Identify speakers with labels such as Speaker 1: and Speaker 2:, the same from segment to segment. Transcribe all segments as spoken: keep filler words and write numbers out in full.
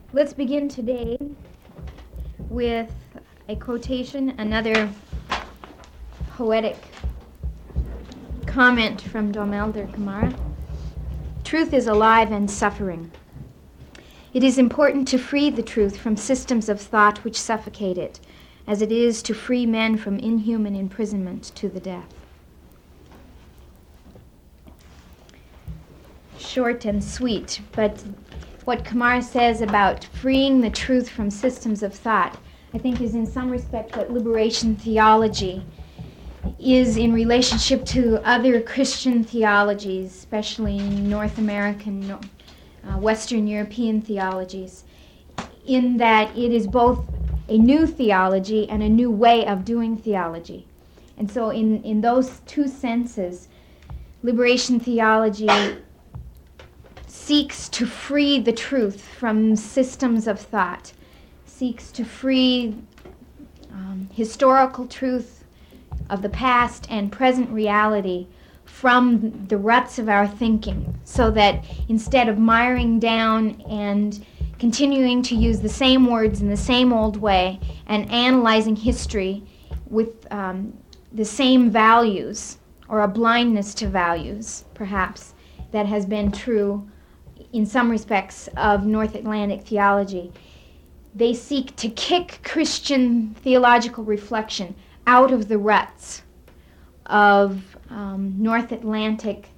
Speaker 1: Let's begin today with a quotation, another poetic comment from Domelder Camara. Truth is alive and suffering. It is important to free the truth from systems of thought which suffocate it, as it is to free men from inhuman imprisonment to the death. Short and sweet, but what Camara says about freeing the truth from systems of thought, I think is in some respect what liberation theology is in relationship to other Christian theologies, especially North American, uh, Western European theologies, in that it is both a new theology and a new way of doing theology. And so in, in those two senses, liberation theology seeks to free the truth from systems of thought, seeks to free um, historical truth of the past and present reality from the ruts of our thinking, so that instead of miring down and continuing to use the same words in the same old way and analyzing history with um, the same values, or a blindness to values, perhaps, that has been true in some respects of North Atlantic theology, they seek to kick Christian theological reflection out of the ruts of um, North Atlantic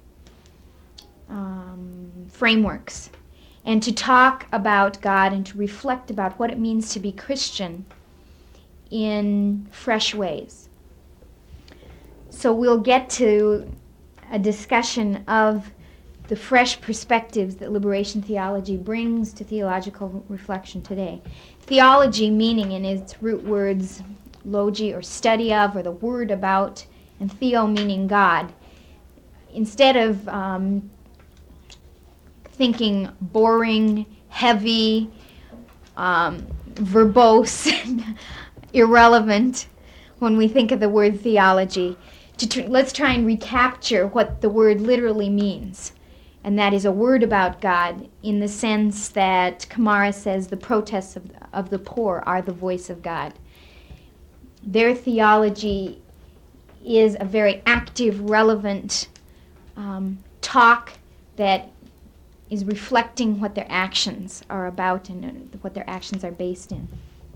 Speaker 1: um, frameworks, and to talk about God and to reflect about what it means to be Christian in fresh ways. So we'll get to a discussion of the fresh perspectives that liberation theology brings to theological reflection today. Theology, meaning in its root words, logi, or study of, or the word about, and theo, meaning God. Instead of um, thinking boring, heavy, um, verbose, irrelevant when we think of the word theology, to tr- let's try and recapture what the word literally means. And that is a word about God, in the sense that Camara says the protests of, of the poor are the voice of God. Their theology is a very active, relevant um, talk that is reflecting what their actions are about and what their actions are based in.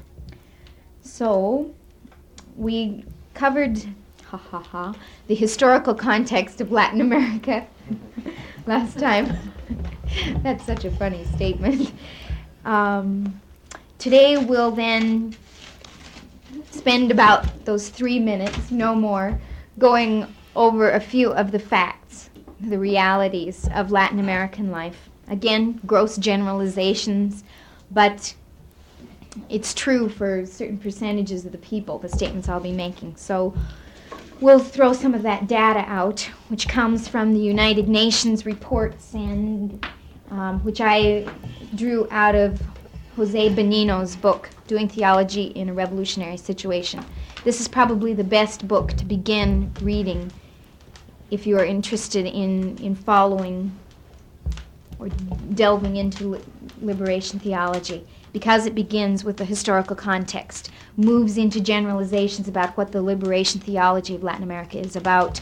Speaker 1: So, we covered, ha ha ha, the historical context of Latin America last time. That's such a funny statement. Um, today we'll then spend about those three minutes, no more, going over a few of the facts, the realities of Latin American life. Again, gross generalizations, but it's true for certain percentages of the people, the statements I'll be making. So we'll throw some of that data out, which comes from the United Nations reports, and um, which I drew out of Jose Benino's book, Doing Theology in a Revolutionary Situation. This is probably the best book to begin reading if you are interested in, in following or delving into li- liberation theology, because it begins with the historical context, moves into generalizations about what the liberation theology of Latin America is about,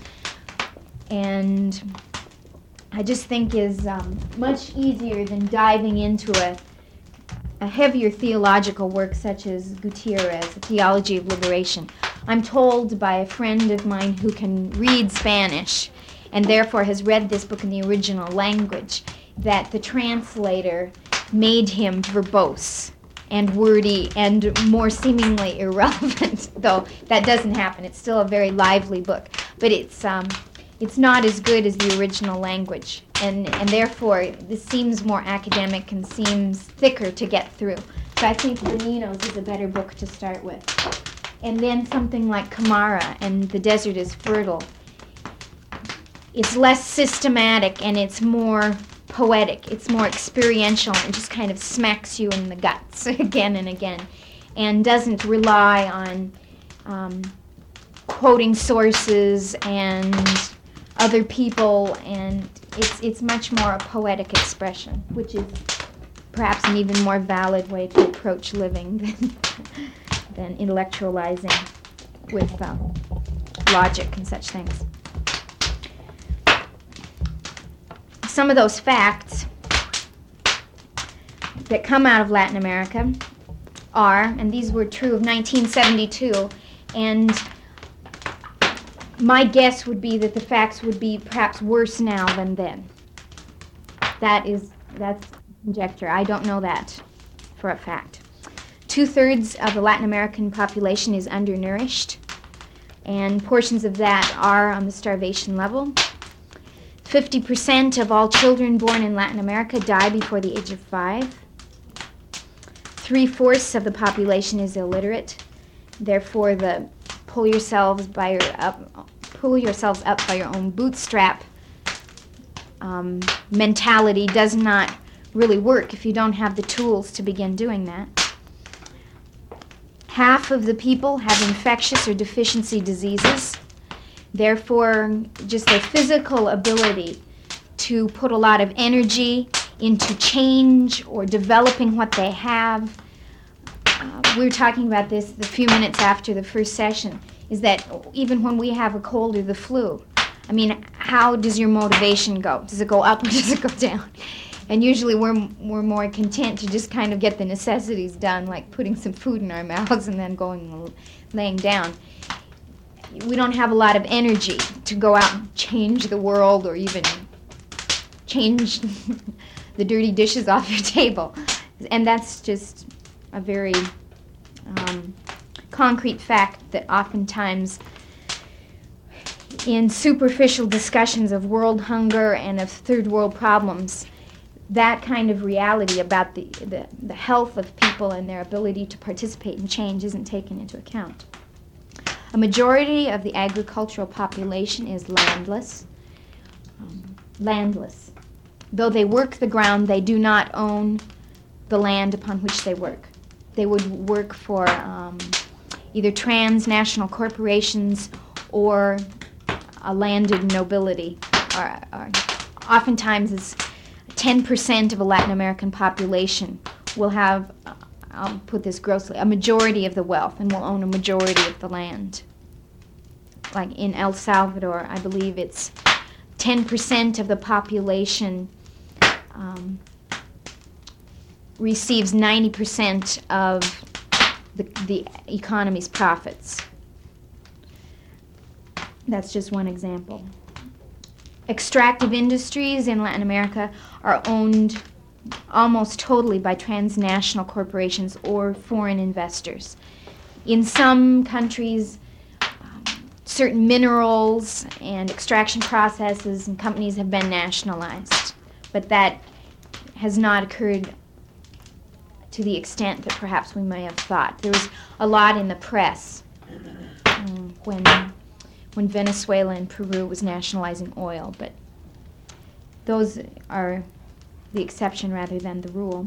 Speaker 1: and I just think is um, much easier than diving into a, a heavier theological work such as Gutierrez, The Theology of Liberation. I'm told by a friend of mine who can read Spanish and therefore has read this book in the original language, that the translator made him verbose and wordy and more seemingly irrelevant, though that doesn't happen. It's still a very lively book, but it's um, it's not as good as the original language, and, and therefore this seems more academic and seems thicker to get through. So I think Benino's is a better book to start with. And then something like Camara and The Desert is Fertile. It's less systematic and it's more poetic, it's more experiential, and just kind of smacks you in the guts again and again, and doesn't rely on um, quoting sources and other people, and it's it's much more a poetic expression, which is perhaps an even more valid way to approach living than, than intellectualizing with um, logic and such things. Some of those facts that come out of Latin America are, and these were true of nineteen seventy-two, and my guess would be that the facts would be perhaps worse now than then. That is, that's conjecture. I don't know that for a fact. Two-thirds of the Latin American population is undernourished, and portions of that are on the starvation level. fifty percent of all children born in Latin America die before the age of five. Three-fourths of the population is illiterate. Therefore, the pull yourselves by your up, pull yourselves up by your own bootstrap um, mentality does not really work if you don't have the tools to begin doing that. Half of the people have infectious or deficiency diseases. Therefore, just their physical ability to put a lot of energy into change or developing what they have. Uh, we were talking about this a few minutes after the first session, is that even when we have a cold or the flu, I mean, how does your motivation go? Does it go up or does it go down? And usually we're, we're more content to just kind of get the necessities done, like putting some food in our mouths and then going and laying down. We don't have a lot of energy to go out and change the world or even change the dirty dishes off your table. And that's just a very um, concrete fact that oftentimes in superficial discussions of world hunger and of third world problems, that kind of reality about the, the, the health of people and their ability to participate in change isn't taken into account. A majority of the agricultural population is landless. Um, landless. Though they work the ground, they do not own the land upon which they work. They would work for um, either transnational corporations or a landed nobility. Or, or oftentimes, it's ten percent of a Latin American population will have, uh, I'll put this grossly, a majority of the wealth and will own a majority of the land. Like in El Salvador, I believe it's ten percent of the population um, receives ninety percent of the, the economy's profits. That's just one example. Extractive industries in Latin America are owned almost totally by transnational corporations or foreign investors. In some countries, um, certain minerals and extraction processes and companies have been nationalized, but that has not occurred to the extent that perhaps we may have thought. There was a lot in the press um, when when Venezuela and Peru was nationalizing oil, but those are the exception rather than the rule.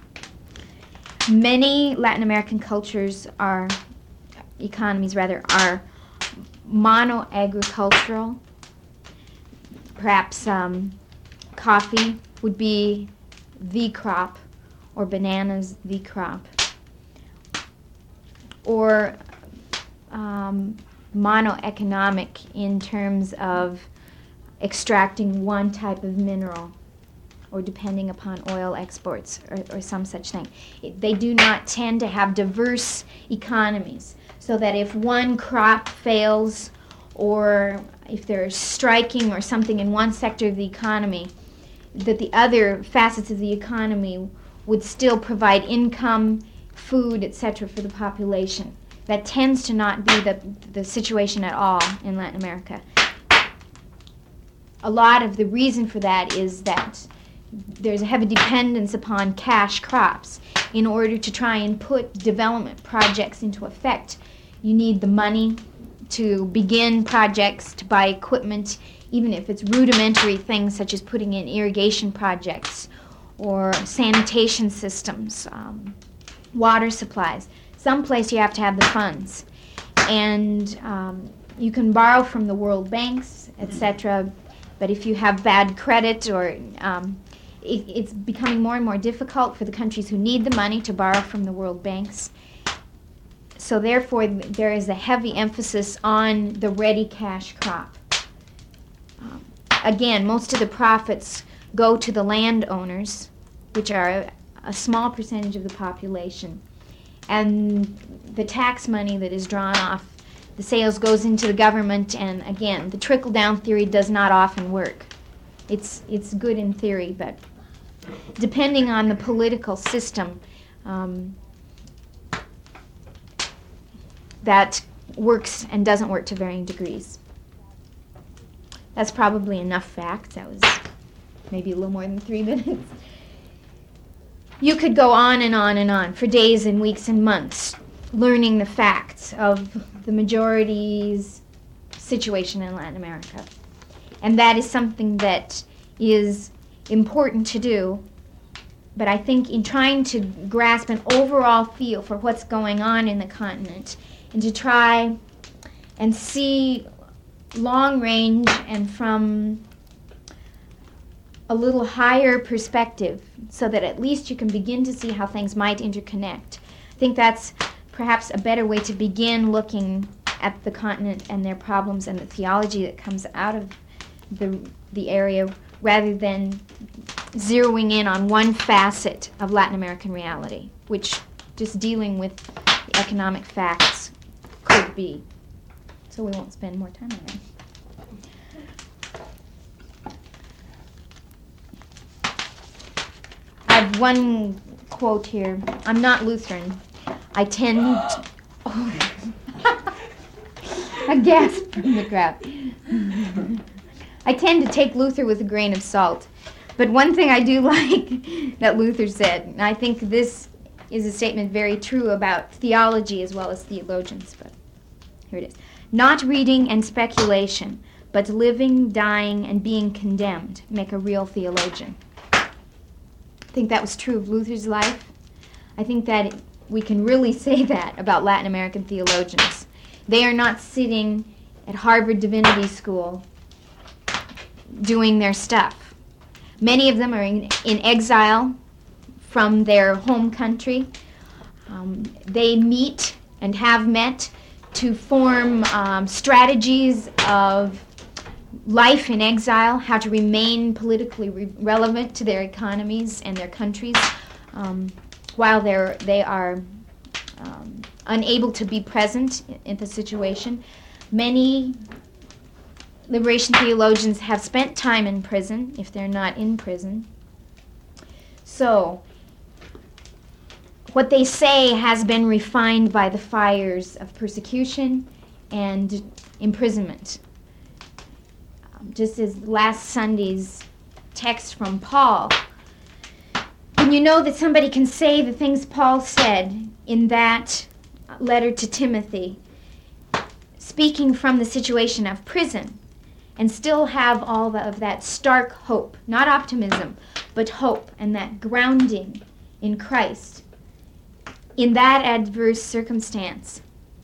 Speaker 1: Many Latin American cultures are, economies rather, are mono-agricultural. Perhaps um, coffee would be the crop, or bananas the crop, or um, mono-economic in terms of extracting one type of mineral or depending upon oil exports or, or some such thing. It, they do not tend to have diverse economies, so that if one crop fails or if there's striking or something in one sector of the economy, that the other facets of the economy would still provide income, food, et cetera for the population. That tends to not be the, the situation at all in Latin America. A lot of the reason for that is that there's a heavy dependence upon cash crops. In order to try and put development projects into effect, you need the money to begin projects, to buy equipment, even if it's rudimentary things such as putting in irrigation projects or sanitation systems, um, water supplies. Someplace you have to have the funds. And um, you can borrow from the world banks, et cetera, but if you have bad credit or um, it, it's becoming more and more difficult for the countries who need the money to borrow from the world banks. So therefore, there is a heavy emphasis on the ready cash crop. Um, again, most of the profits go to the landowners, which are a, a small percentage of the population. And the tax money that is drawn off the sales goes into the government, and again, the trickle-down theory does not often work. It's, it's good in theory, but depending on the political system, um, that works and doesn't work to varying degrees. That's probably enough facts. That was maybe a little more than three minutes. You could go on and on and on for days and weeks and months learning the facts of the majority's situation in Latin America. And that is something that is important to do. But I think in trying to grasp an overall feel for what's going on in the continent, and to try and see long range and from a little higher perspective, so that at least you can begin to see how things might interconnect. I think that's perhaps a better way to begin looking at the continent and their problems and the theology that comes out of the, the area, rather than zeroing in on one facet of Latin American reality, which just dealing with the economic facts could be. So we won't spend more time on that. I have one quote here. I'm not Lutheran. I tend to, oh, a gasp from the crowd. I tend to take Luther with a grain of salt. But one thing I do like that Luther said, and I think this is a statement very true about theology as well as theologians, but here it is. Not reading and speculation, but living, dying, and being condemned make a real theologian. I think that was true of Luther's life. I think that we can really say that about Latin American theologians. They are not sitting at Harvard Divinity School doing their stuff. Many of them are in, in exile from their home country. Um, they meet and have met to form um, strategies of life in exile, how to remain politically re- relevant to their economies and their countries um, while they're, they are um, unable to be present in, in the situation. Many liberation theologians have spent time in prison, if they're not in prison. So, what they say has been refined by the fires of persecution and imprisonment. Um, just as last Sunday's text from Paul, when you know that somebody can say the things Paul said in that letter to Timothy, speaking from the situation of prison, and still have all the, of that stark hope, not optimism, but hope, and that grounding in Christ, in that adverse circumstance.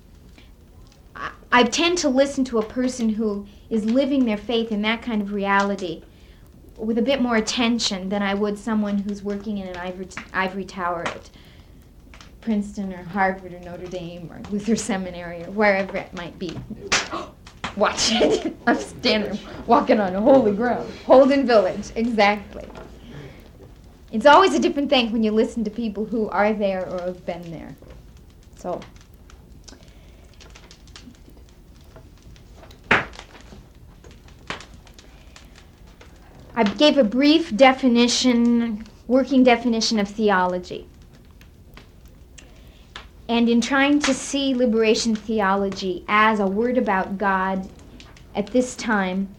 Speaker 1: I, I tend to listen to a person who is living their faith in that kind of reality with a bit more attention than I would someone who's working in an ivory, ivory tower at Princeton or Harvard or Notre Dame or Luther Seminary or wherever it might be. Watch it. I'm standing, walking on holy ground. Holden Village, exactly. It's always a different thing when you listen to people who are there or have been there. So, I gave a brief definition, working definition of theology. And in trying to see liberation theology as a word about God at this time,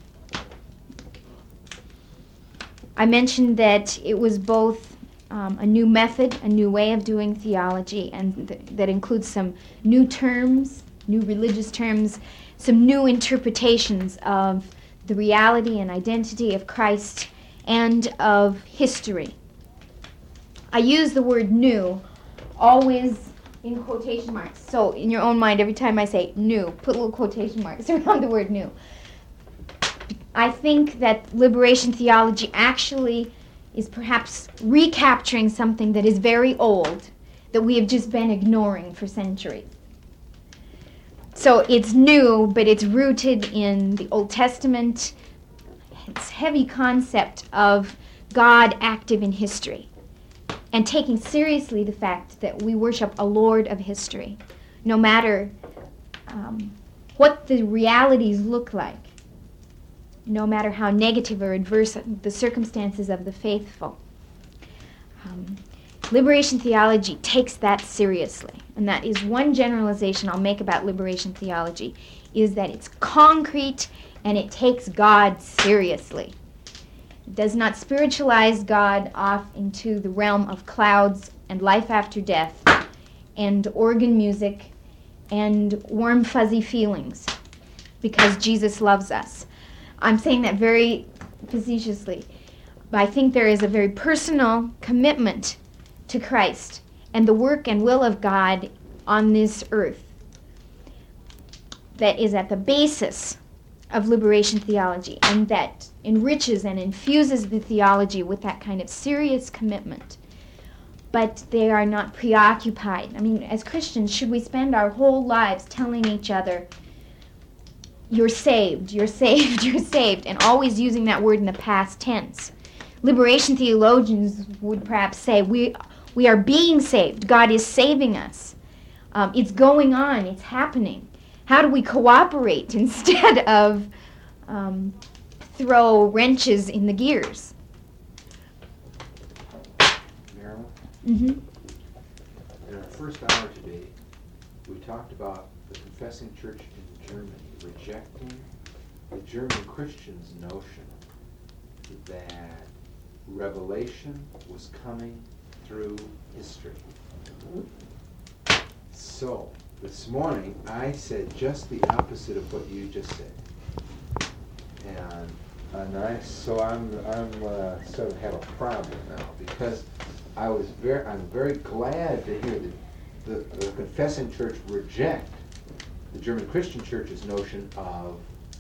Speaker 1: I mentioned that it was both um, a new method, a new way of doing theology, and th- that includes some new terms, new religious terms, some new interpretations of the reality and identity of Christ and of history. I use the word new always in quotation marks. So in your own mind, every time I say new, put little quotation marks around the word new. I think that liberation theology actually is perhaps recapturing something that is very old, that we have just been ignoring for centuries. So it's new, but it's rooted in the Old Testament. It's heavy concept of God active in history and taking seriously the fact that we worship a Lord of history, no matter um, what the realities look like, no matter how negative or adverse the circumstances of the faithful. Um, liberation theology takes that seriously, and that is one generalization I'll make about liberation theology, is that it's concrete and it takes God seriously. It does not spiritualize God off into the realm of clouds and life after death and organ music and warm fuzzy feelings because Jesus loves us. I'm saying that very facetiously, but I think there is a very personal commitment to Christ and the work and will of God on this earth that is at the basis of liberation theology, and that enriches and infuses the theology with that kind of serious commitment. But they are not preoccupied. I mean, as Christians, should we spend our whole lives telling each other, you're saved, you're saved, you're saved, and always using that word in the past tense? Liberation theologians would perhaps say, we, we are being saved. God is saving us. Um, it's going on. It's happening. How do we cooperate instead of um, throw wrenches in the gears?
Speaker 2: Marilyn?
Speaker 1: Mm-hmm.
Speaker 2: In our first hour today, we talked about the confessing church in Germany rejecting the German Christians' notion that revelation was coming through history. So, this morning, I said just the opposite of what you just said. And, and I, so I'm, I'm uh, sort of have a problem now, because I was very, I'm very glad to hear that the, the confessing church reject the German Christian church's notion of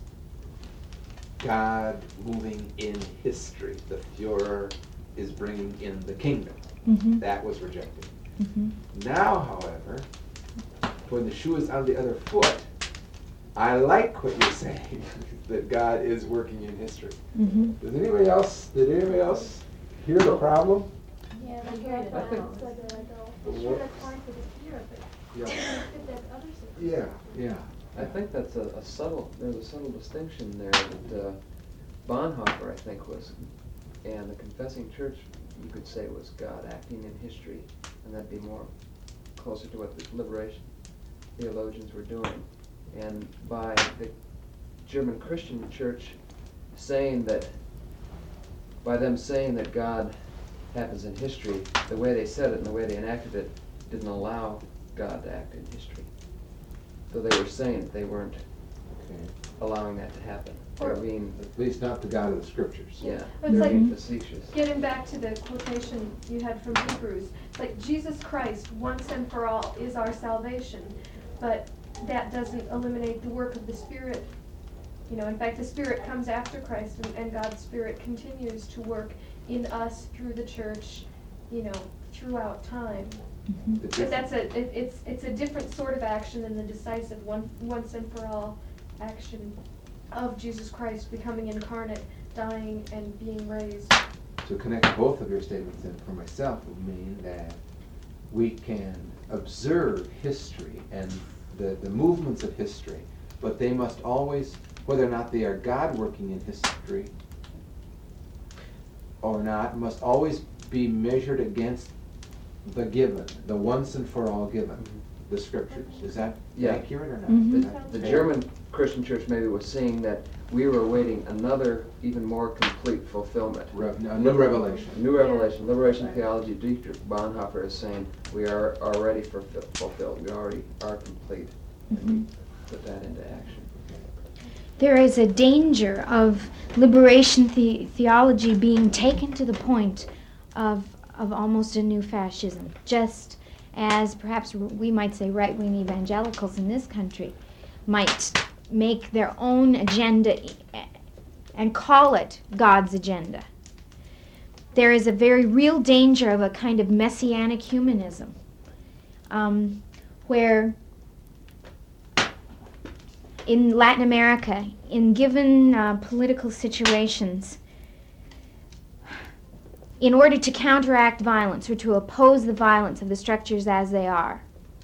Speaker 2: God moving in history. The Führer is bringing in the kingdom.
Speaker 1: Mm-hmm.
Speaker 2: That was rejected.
Speaker 1: Mm-hmm.
Speaker 2: Now, however, when the shoe is on the other foot, I like what you're saying, that God is working in history.
Speaker 1: Mm-hmm.
Speaker 2: Does anybody else, did anybody else hear the problem?
Speaker 3: Yeah, I hear it. I think sure that's hard for the fear, but
Speaker 2: Yeah.
Speaker 3: that other
Speaker 2: Yeah, yeah.
Speaker 4: I think that's a, a subtle, there's a subtle distinction there that uh, Bonhoeffer, I think, was, and the confessing church, you could say, was God acting in history, and that'd be more closer to what the liberation theologians were doing. And by the German Christian church saying that, by them saying that God happens in history, the way they said it and the way they enacted it didn't allow God to act in history. So they were saying that they weren't
Speaker 2: Okay.
Speaker 4: allowing that to happen. They were being,
Speaker 2: At least not the God of the scriptures.
Speaker 4: yeah,
Speaker 3: It's
Speaker 4: they're
Speaker 3: like-
Speaker 4: being facetious.
Speaker 3: Getting back to the quotation you had from Hebrews, like Jesus Christ, once and for all, is our salvation, but that doesn't eliminate the work of the Spirit. You know, in fact, the Spirit comes after Christ, and, and God's Spirit continues to work in us through the church, you know, throughout time.
Speaker 1: Mm-hmm.
Speaker 2: The
Speaker 3: But that's
Speaker 2: difference-
Speaker 3: a, it, it's, it's a different sort of action than the decisive one, once and for all action of Jesus Christ becoming incarnate, dying, and being raised.
Speaker 2: To connect both of your statements then for myself would mean that we can observe history and the, the movements of history, but they must always, whether or not they are God working in history or not, must always be measured against the given, the once and for all given, the scriptures. Is that
Speaker 4: Yeah.
Speaker 2: accurate or not?
Speaker 1: Mhm.
Speaker 2: Is that
Speaker 4: The
Speaker 2: fair?
Speaker 4: German Christian church maybe was seeing that we were awaiting another, even more complete fulfillment.
Speaker 2: Re- a new revelation.
Speaker 4: A new revelation. Liberation theology, Dietrich Bonhoeffer is saying we are already fulfill- fulfilled. We already are complete. And we put that into action.
Speaker 1: There is a danger of liberation the- theology being taken to the point of of almost a new fascism, just as perhaps we might say right-wing evangelicals in this country might make their own agenda and call it God's agenda. there is a very real danger of a kind of messianic humanism, um, where in Latin America, in given uh, political situations, in order to counteract violence or to oppose the violence of the structures as they are,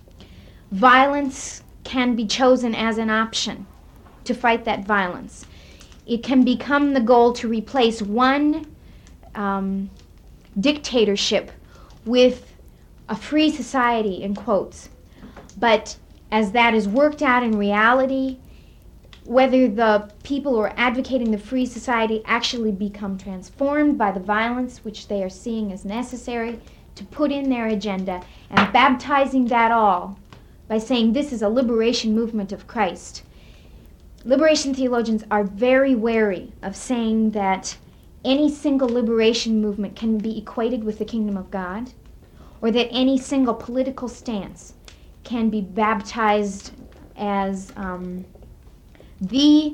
Speaker 1: violence can be chosen as an option to fight that violence. It can become the goal to replace one um, dictatorship with a free society, in quotes. But as that is worked out in reality, whether the people who are advocating the free society actually become transformed by the violence which they are seeing as necessary to put in their agenda, and baptizing that all by saying this is a liberation movement of Christ. Liberation theologians are very wary of saying that any single liberation movement can be equated with the kingdom of God, or that any single political stance can be baptized as um, the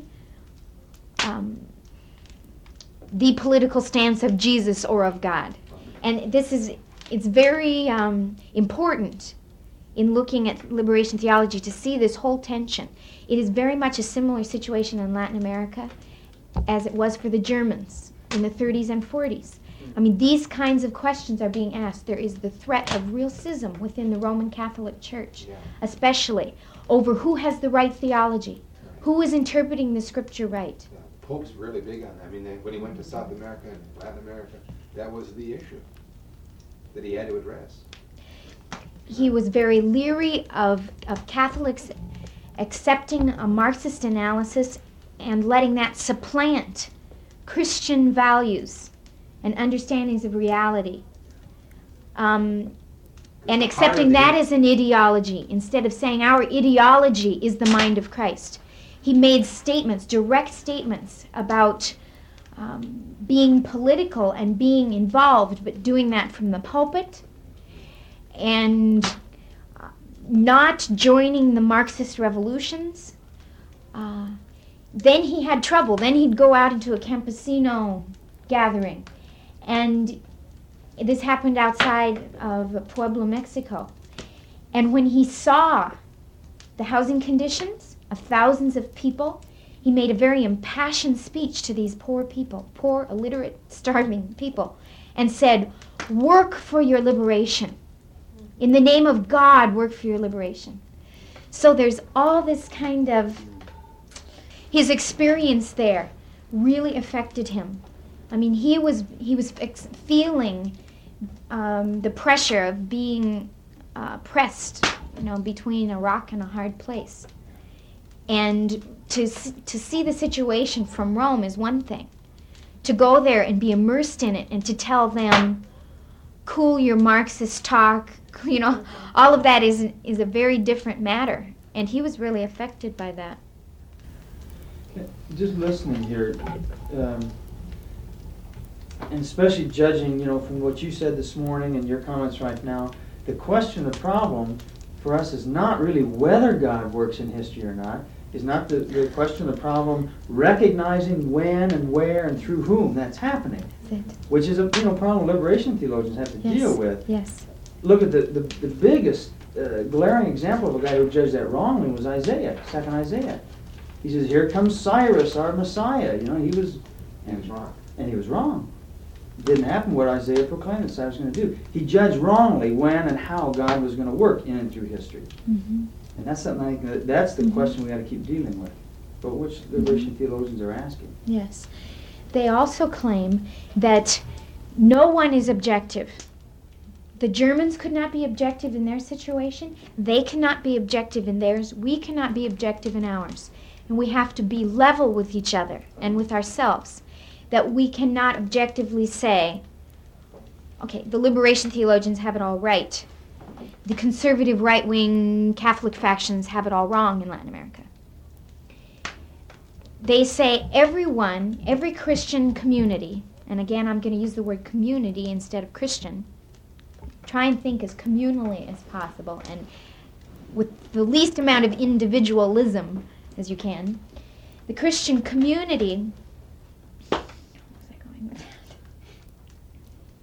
Speaker 1: um, the political stance of Jesus or of God. And this is, it's very um, important in looking at liberation theology to see this whole tension. It is very much a similar situation in Latin America as it was for the Germans in the thirties and forties. I mean, these kinds of questions are being asked. There is the threat of real schism within the Roman Catholic Church,
Speaker 2: Yeah.
Speaker 1: especially over who has the right theology, who is interpreting the scripture right.
Speaker 2: The Pope's really big on that. I mean, they, when he went to South America and Latin America, that was the issue that he had to address.
Speaker 1: He was very leery of, of Catholics accepting a Marxist analysis and letting that supplant Christian values and understandings of reality. Um, and accepting that as an ideology instead of saying our ideology is the mind of Christ. He made statements, direct statements about um, being political and being involved, but doing that from the pulpit, and not joining the Marxist revolutions. Uh, then he had trouble. Then he'd go out into a campesino gathering. And this happened outside of Puebla, Mexico. And when he saw the housing conditions of thousands of people, he made a very impassioned speech to these poor people, poor, illiterate, starving people, and said, work for your liberation. In the name of God, work for your liberation. So there's all this kind of, his experience there really affected him. I mean, he was he was ex- feeling um, the pressure of being uh, pressed, you know, between a rock and a hard place. And to to see the situation from Rome is one thing. To go there and be immersed in it and to tell them, cool your Marxist talk, you know, all of that is is a very different matter. And he was really affected by that.
Speaker 5: Just listening here, um, and especially judging, you know, from what you said this morning and your comments right now, the question, the problem for us is not really whether God works in history or not, is not the, the question, the problem, recognizing when and where and through whom that's happening, which is a you know problem liberation theologians have to
Speaker 1: Yes.
Speaker 5: deal with.
Speaker 1: Yes.
Speaker 5: Look at the, the, the biggest uh, glaring example of a guy who judged that wrongly was Isaiah, second Isaiah. He says, here comes Cyrus, our Messiah. You know, he was,
Speaker 2: He was wrong.
Speaker 5: and he was wrong. It didn't happen what Isaiah proclaimed that Cyrus was going to do. He judged wrongly when and how God was going to work in and through history.
Speaker 1: Mm-hmm.
Speaker 5: And that's something I think that, that's the
Speaker 1: Mhm.
Speaker 5: question we got to keep dealing with, but which liberation theologians are asking.
Speaker 1: Yes. They also claim that no one is objective. The Germans could not be objective in their situation. They cannot be objective in theirs. We cannot be objective in ours. And we have to be level with each other and with ourselves. That we cannot objectively say, okay, the liberation theologians have it all right. The conservative right-wing Catholic factions have it all wrong in Latin America. They say everyone, every Christian community, and again I'm going to use the word community instead of Christian, try and think as communally as possible and with the least amount of individualism as you can. The Christian community, where was I going with that?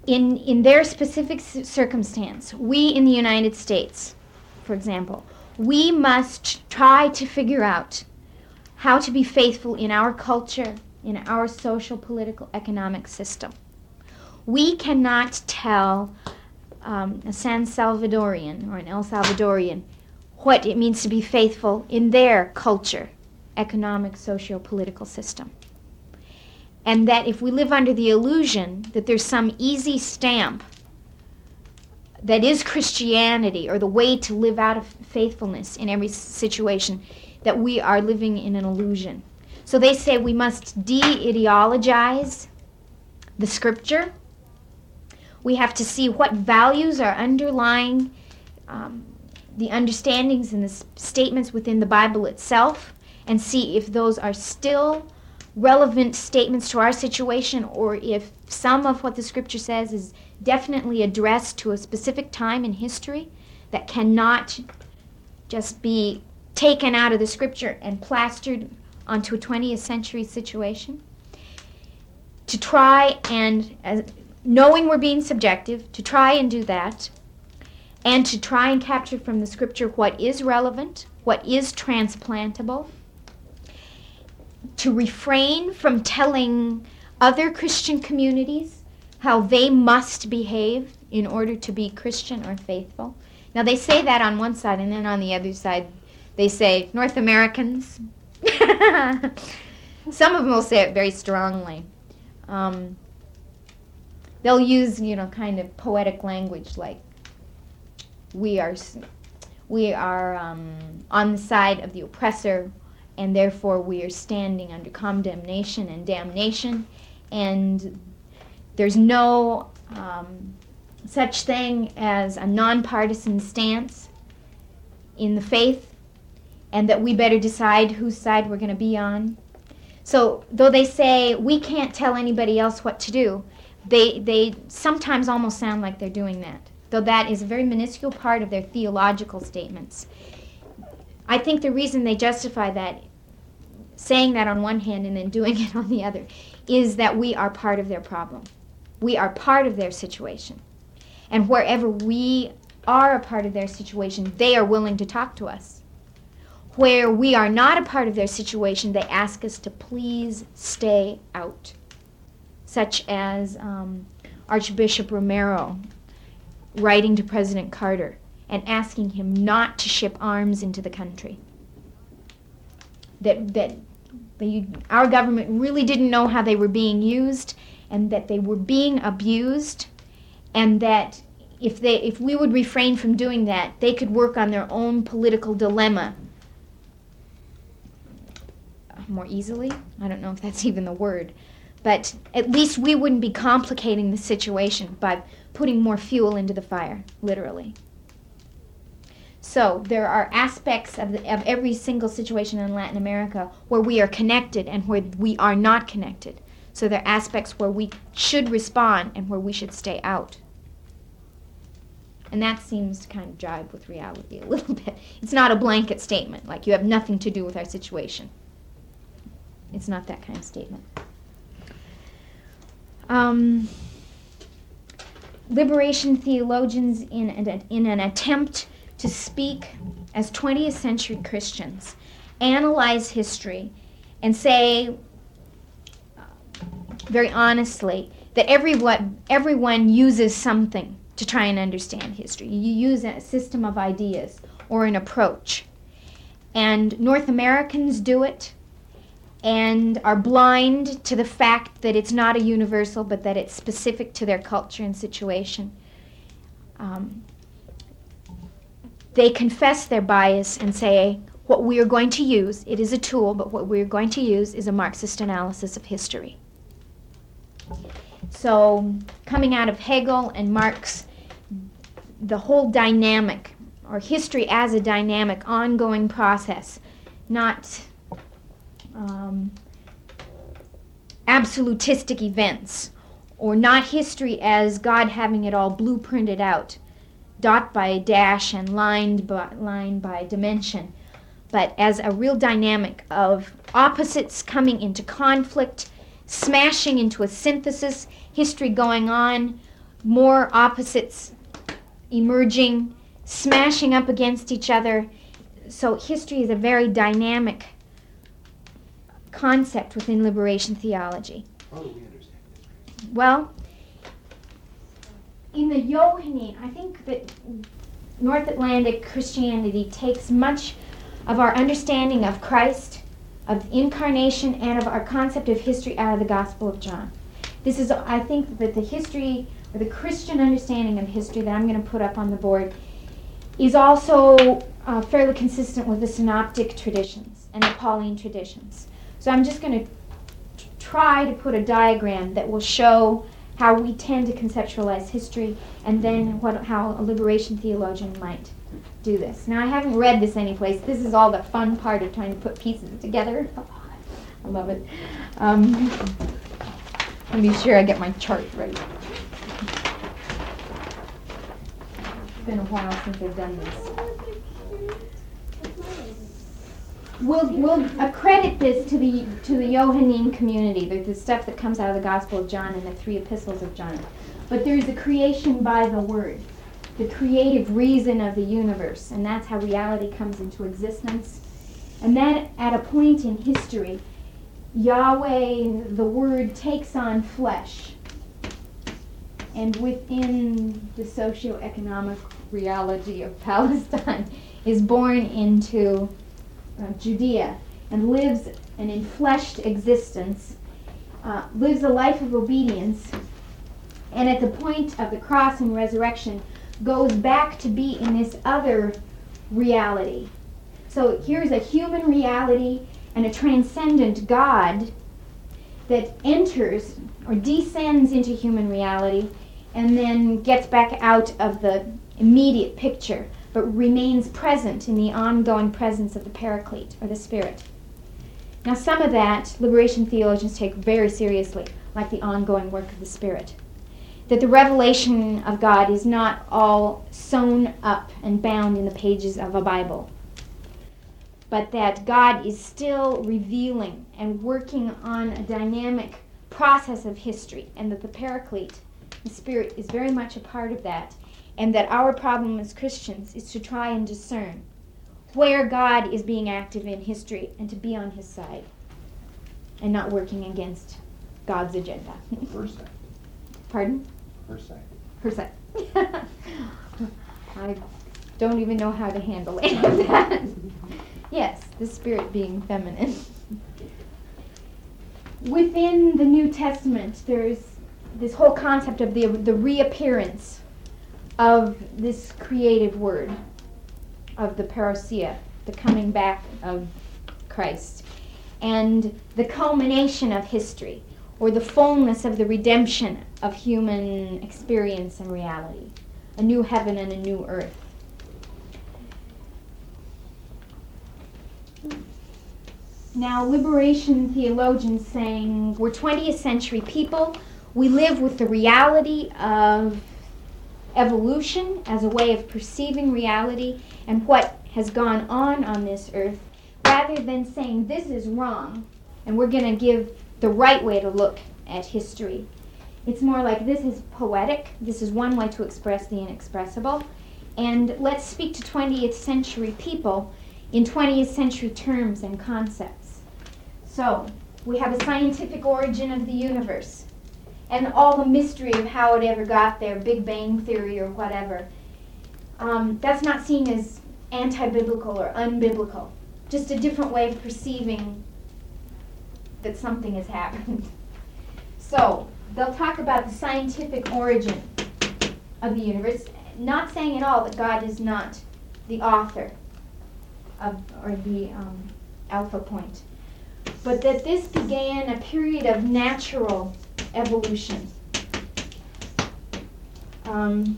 Speaker 1: in, in their specific circumstance, we in the United States, for example, we must try to figure out how to be faithful in our culture, in our social, political, economic system. We cannot tell um, a San Salvadorian or an El Salvadorian what it means to be faithful in their culture, economic, socio-political system. And that if we live under the illusion that there's some easy stamp that is Christianity or the way to live out of faithfulness in every situation, that we are living in an illusion. So they say we must de-ideologize the scripture. We have to see what values are underlying um, the understandings and the s- statements within the Bible itself, and see if those are still relevant statements to our situation, or if some of what the scripture says is definitely addressed to a specific time in history that cannot just be taken out of the scripture and plastered onto a twentieth century situation. To try and, as, knowing we're being subjective, to try and do that, and to try and capture from the scripture what is relevant, what is transplantable, to refrain from telling other Christian communities how they must behave in order to be Christian or faithful. Now they say that on one side, and then on the other side they say, North Americans. Some of them will say it very strongly. Um, they'll use, you know, kind of poetic language like, we are, we are um, on the side of the oppressor, and therefore we are standing under condemnation and damnation, and there's no um, such thing as a nonpartisan stance in the faith, and that we better decide whose side we're going to be on. So though they say we can't tell anybody else what to do, they, they sometimes almost sound like they're doing that, though that is a very minuscule part of their theological statements. I think the reason they justify that, saying that on one hand and then doing it on the other, is that we are part of their problem. We are part of their situation. And wherever we are a part of their situation, they are willing to talk to us. Where we are not a part of their situation, they ask us to please stay out. Such as um, Archbishop Romero writing to President Carter and asking him not to ship arms into the country. That, that the, our government really didn't know how they were being used, and that they were being abused, and that if they if we would refrain from doing that, they could work on their own political dilemma more easily. I don't know if that's even the word, but at least we wouldn't be complicating the situation by putting more fuel into the fire, literally. So there are aspects of, the, of every single situation in Latin America where we are connected and where we are not connected. So there are aspects where we should respond and where we should stay out. And that seems to kind of jibe with reality a little bit. It's not a blanket statement, like you have nothing to do with our situation. It's not that kind of statement. Um, liberation theologians, in an, in an attempt to speak as twentieth century Christians, analyze history and say uh, very honestly that everyone, everyone uses something to try and understand history. You use a system of ideas or an approach. And North Americans do it and are blind to the fact that it's not a universal, but that it's specific to their culture and situation. Um, they confess their bias and say, what we are going to use, it is a tool, but what we are going to use is a Marxist analysis of history. So, coming out of Hegel and Marx, the whole dynamic, or history as a dynamic, ongoing process, not um, absolutistic events, or not history as God having it all blueprinted out, dot by dash and line by, line by dimension, but as a real dynamic of opposites coming into conflict, smashing into a synthesis, history going on, more opposites emerging, smashing up against each other. So history is a very dynamic concept within liberation theology.
Speaker 2: How do we understand history?
Speaker 1: Well, in the Johannine, I think that North Atlantic Christianity takes much of our understanding of Christ, of incarnation, and of our concept of history out of the Gospel of John. This is, I think, that the history, or the Christian understanding of history that I'm going to put up on the board, is also uh, fairly consistent with the Synoptic traditions and the Pauline traditions. So I'm just going to t- try to put a diagram that will show how we tend to conceptualize history, and then what, how a liberation theologian might do this. Now, I haven't read this anyplace. This is all the fun part of trying to put pieces together. I love it. Um, let me be sure I get my chart right. It's been a while since I've done this. We'll, we'll accredit this to the to the Johannine community, the, the stuff that comes out of the Gospel of John and the three epistles of John. But there's a creation by the Word, the creative reason of the universe, and that's how reality comes into existence. And then at a point in history, Yahweh, the Word, takes on flesh. And within the socio-economic reality of Palestine, is born into Uh, Judea, and lives an enfleshed existence, uh, lives a life of obedience, and at the point of the cross and resurrection goes back to be in this other reality. So here's a human reality and a transcendent God that enters or descends into human reality and then gets back out of the immediate picture, but remains present in the ongoing presence of the Paraclete, or the Spirit. Now, some of that liberation theologians take very seriously, like the ongoing work of the Spirit. That the revelation of God is not all sewn up and bound in the pages of a Bible, but that God is still revealing and working on a dynamic process of history, and that the Paraclete, the Spirit, is very much a part of that. And that our problem as Christians is to try and discern where God is being active in history and to be on his side and not working against God's agenda.
Speaker 2: Her side.
Speaker 1: Pardon?
Speaker 2: Her side.
Speaker 1: Her side. I don't even know how to handle it like that. Yes, the Spirit being feminine. Within the New Testament, there's this whole concept of the, the reappearance of this creative word, of the parousia, the coming back of Christ, and the culmination of history, or the fullness of the redemption of human experience and reality, a new heaven and a new earth. Now, liberation theologians saying we're twentieth century people, we live with the reality of evolution as a way of perceiving reality and what has gone on on this earth, rather than saying this is wrong and we're going to give the right way to look at history. It's more like this is poetic, this is one way to express the inexpressible, and let's speak to twentieth century people in twentieth century terms and concepts. So, we have a scientific origin of the universe, and all the mystery of how it ever got there, Big Bang Theory or whatever. Um, that's not seen as anti-biblical or unbiblical, just a different way of perceiving that something has happened. So, they'll talk about the scientific origin of the universe, not saying at all that God is not the author of, or the um, alpha point, but that this began a period of natural evolution. Um,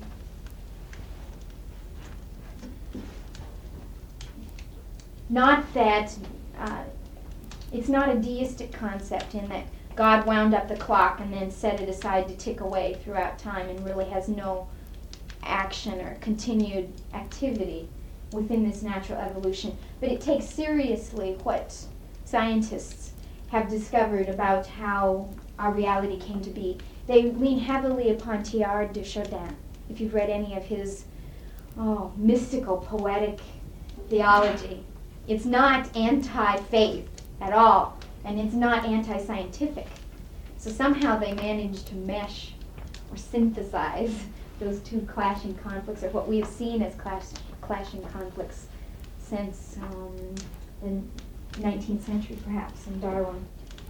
Speaker 1: not that, uh, it's not a deistic concept in that God wound up the clock and then set it aside to tick away throughout time and really has no action or continued activity within this natural evolution. But it takes seriously what scientists have discovered about how our reality came to be. They lean heavily upon Teilhard de Chardin, if you've read any of his oh, mystical, poetic theology. It's not anti-faith at all, and it's not anti-scientific. So somehow they managed to mesh or synthesize those two clashing conflicts, or what we have seen as clash, clashing conflicts since um, the nineteenth century, perhaps, in Darwin.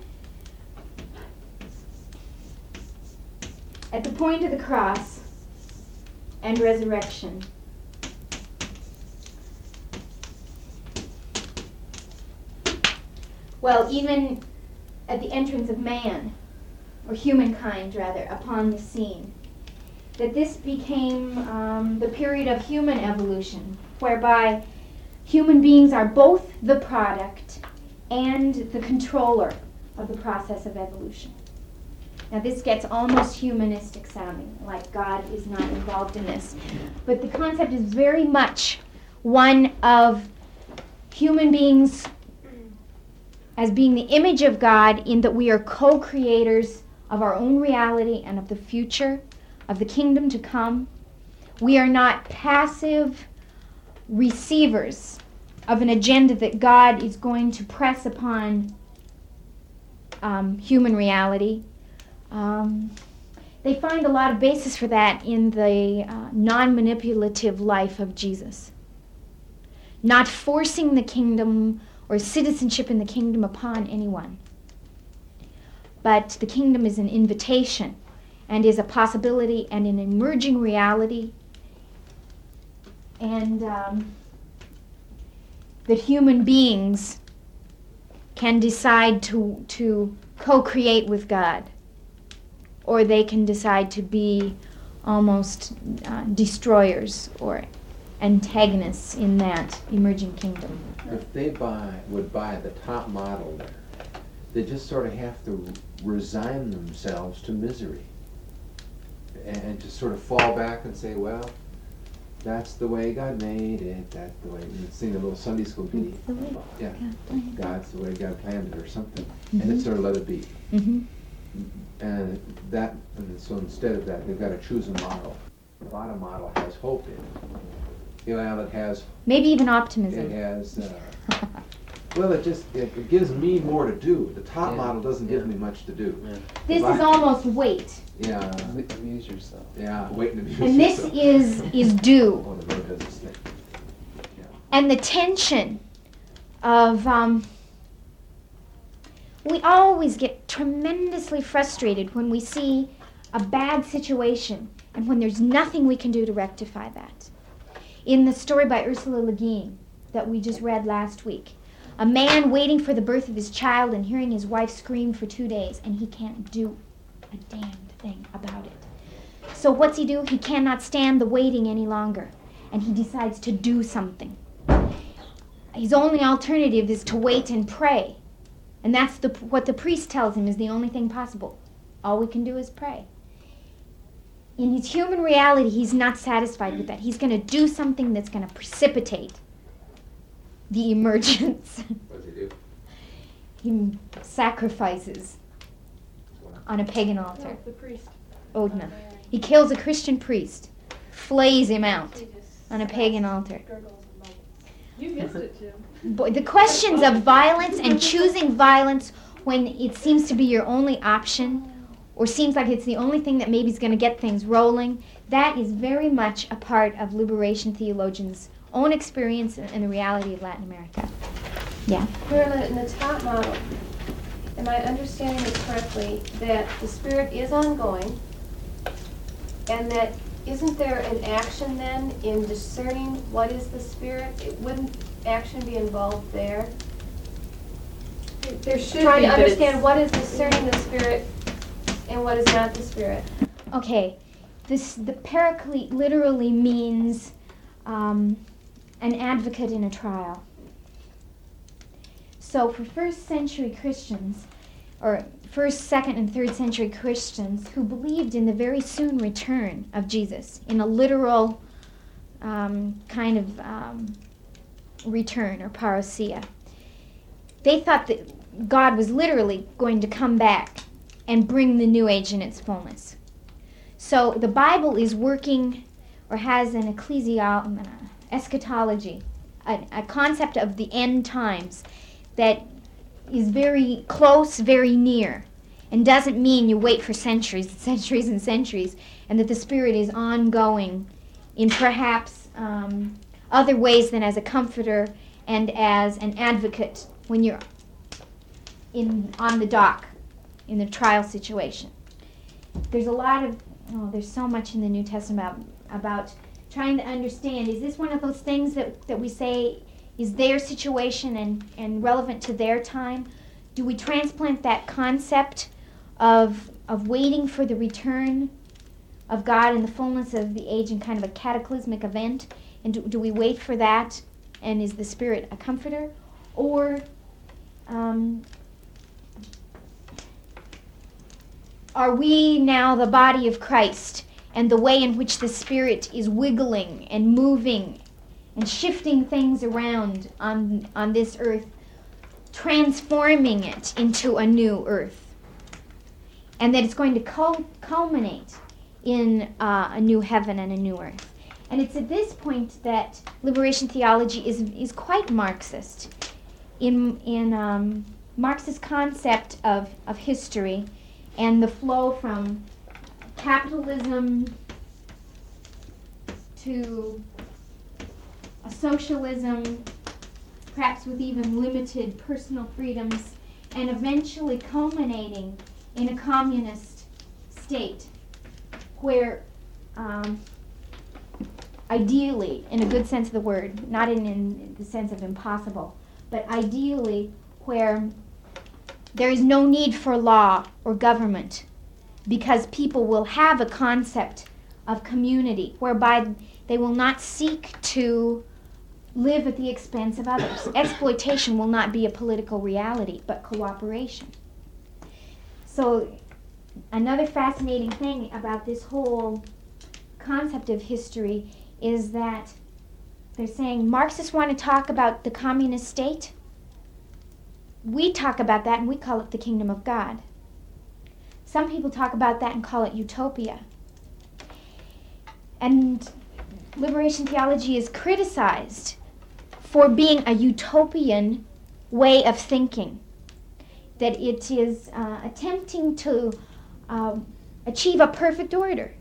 Speaker 1: At the point of the cross and resurrection, well, even at the entrance of man, or humankind rather, upon the scene, that this became um, the period of human evolution, whereby human beings are both the product and the controller of the process of evolution. Now this gets almost humanistic sounding, like God is not involved in this. But the concept is very much one of human beings as being the image of God, in that we are co-creators of our own reality and of the future, of the kingdom to come. We are not passive receivers of an agenda that God is going to press upon um, human reality. Um, they find a lot of basis for that in the uh, non-manipulative life of Jesus. Not forcing the kingdom or citizenship in the kingdom upon anyone. But the kingdom is an invitation and is a possibility and an emerging reality. And um, that human beings can decide to, to co-create with God. Or they can decide to be almost uh, destroyers or antagonists in that emerging kingdom.
Speaker 2: If they buy would buy the top model there, they just sort of have to resign themselves to misery and just sort of fall back and say, well, that's the way God made it, that's the way, and sing a little Sunday school ditty. Yeah, God's the way God planned it or something. Mm-hmm. And it's sort of let it be. Mm-hmm. And that, and so instead of that, they've got to choose a model. The bottom model has hope in it. Well, it has...
Speaker 1: Maybe even optimism.
Speaker 2: It has... Uh, well, it just it, it gives me more to do. The top yeah. model doesn't yeah. give me much to do. Yeah.
Speaker 1: This if is I, almost wait.
Speaker 2: Yeah.
Speaker 4: Amuse yourself.
Speaker 2: Yeah, wait and amuse
Speaker 1: and
Speaker 2: yourself.
Speaker 1: And this is, is do.
Speaker 2: Oh, the road does this thing. Yeah.
Speaker 1: And the tension of... Um, we always get tremendously frustrated when we see a bad situation and when there's nothing we can do to rectify that. In the story by Ursula Le Guin that we just read last week, a man waiting for the birth of his child and hearing his wife scream for two days, and he can't do a damned thing about it. So what's he do? He cannot stand the waiting any longer, and he decides to do something. His only alternative is to wait and pray. And that's the, what the priest tells him is the only thing possible. All we can do is pray. In his human reality, he's not satisfied with that. He's going to do something that's going to precipitate the emergence.
Speaker 2: What does he do?
Speaker 1: He sacrifices on a pagan altar.
Speaker 3: No, the priest.
Speaker 1: Odna. He kills a Christian priest, flays him out on a pagan altar.
Speaker 3: You missed it, Jim.
Speaker 1: Boy, the questions of violence and choosing violence when it seems to be your only option, or seems like it's the only thing that maybe is going to get things rolling, that is very much a part of liberation theologians' own experience and the reality of Latin America. Yeah?
Speaker 3: Marilyn, in the top model, am I understanding it correctly that the Spirit is ongoing, and that isn't there an action then in discerning what is the Spirit? It wouldn't action be involved there?
Speaker 6: There should
Speaker 3: Trying
Speaker 6: be,
Speaker 3: to
Speaker 6: but
Speaker 3: understand
Speaker 6: it's-
Speaker 3: what is discerning the Spirit and what is not the Spirit.
Speaker 1: Okay, this the paraclete literally means um, an advocate in a trial. So for first century Christians, or first, second, and third century Christians who believed in the very soon return of Jesus, in a literal um, kind of um, return or parousia, they thought that God was literally going to come back and bring the new age in its fullness. So the Bible is working, or has an ecclesial, eschatology, a, a concept of the end times that is very close, very near, and doesn't mean you wait for centuries and centuries and centuries, and that the Spirit is ongoing in perhaps um, other ways than as a comforter and as an advocate when you're in on the dock in the trial situation. There's a lot of, oh, there's so much in the New Testament about, about trying to understand, is this one of those things that, that we say is their situation and, and relevant to their time? Do we transplant that concept of of waiting for the return of God in the fullness of the age in kind of a cataclysmic event? And do, do we wait for that? And is the Spirit a comforter? Or um, are we now the body of Christ, and the way in which the Spirit is wiggling and moving and shifting things around on on this earth, transforming it into a new earth, and that it's going to cul- culminate in uh, a new heaven and a new earth? And it's at this point that liberation theology is is quite Marxist in in um, Marxist concept of, of history and the flow from capitalism to a socialism, perhaps with even limited personal freedoms, and eventually culminating in a communist state where um, ideally, in a good sense of the word, not in, in the sense of impossible, but ideally where there is no need for law or government, because people will have a concept of community whereby they will not seek to live at the expense of others. Exploitation will not be a political reality, but cooperation. So another fascinating thing about this whole concept of history is that they're saying Marxists want to talk about the communist state. We talk about that and we call it the kingdom of God. Some people talk about that and call it utopia. And liberation theology is criticized for being a utopian way of thinking, that it is uh, attempting to uh, achieve a perfect order.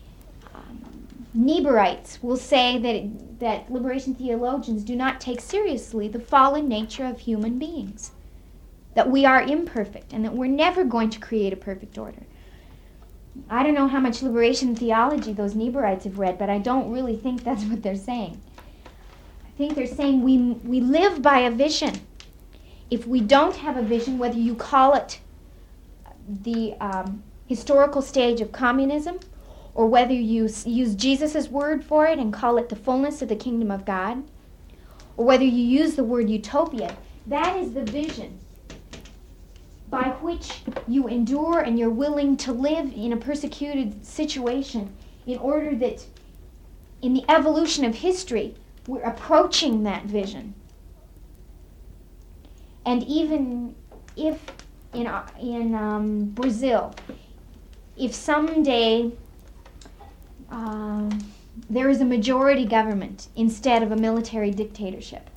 Speaker 1: Nieberites will say that it, that liberation theologians do not take seriously the fallen nature of human beings, that we are imperfect and that we're never going to create a perfect order. I don't know how much liberation theology those Nieberites have read, but I don't really think that's what they're saying. I think they're saying we we live by a vision. If we don't have a vision, whether you call it the um, historical stage of communism, or whether you use Jesus' word for it and call it the fullness of the kingdom of God, or whether you use the word utopia, that is the vision by which you endure and you're willing to live in a persecuted situation in order that in the evolution of history, we're approaching that vision. And even if in, in um, Brazil, if someday Uh, there is a majority government instead of a military dictatorship,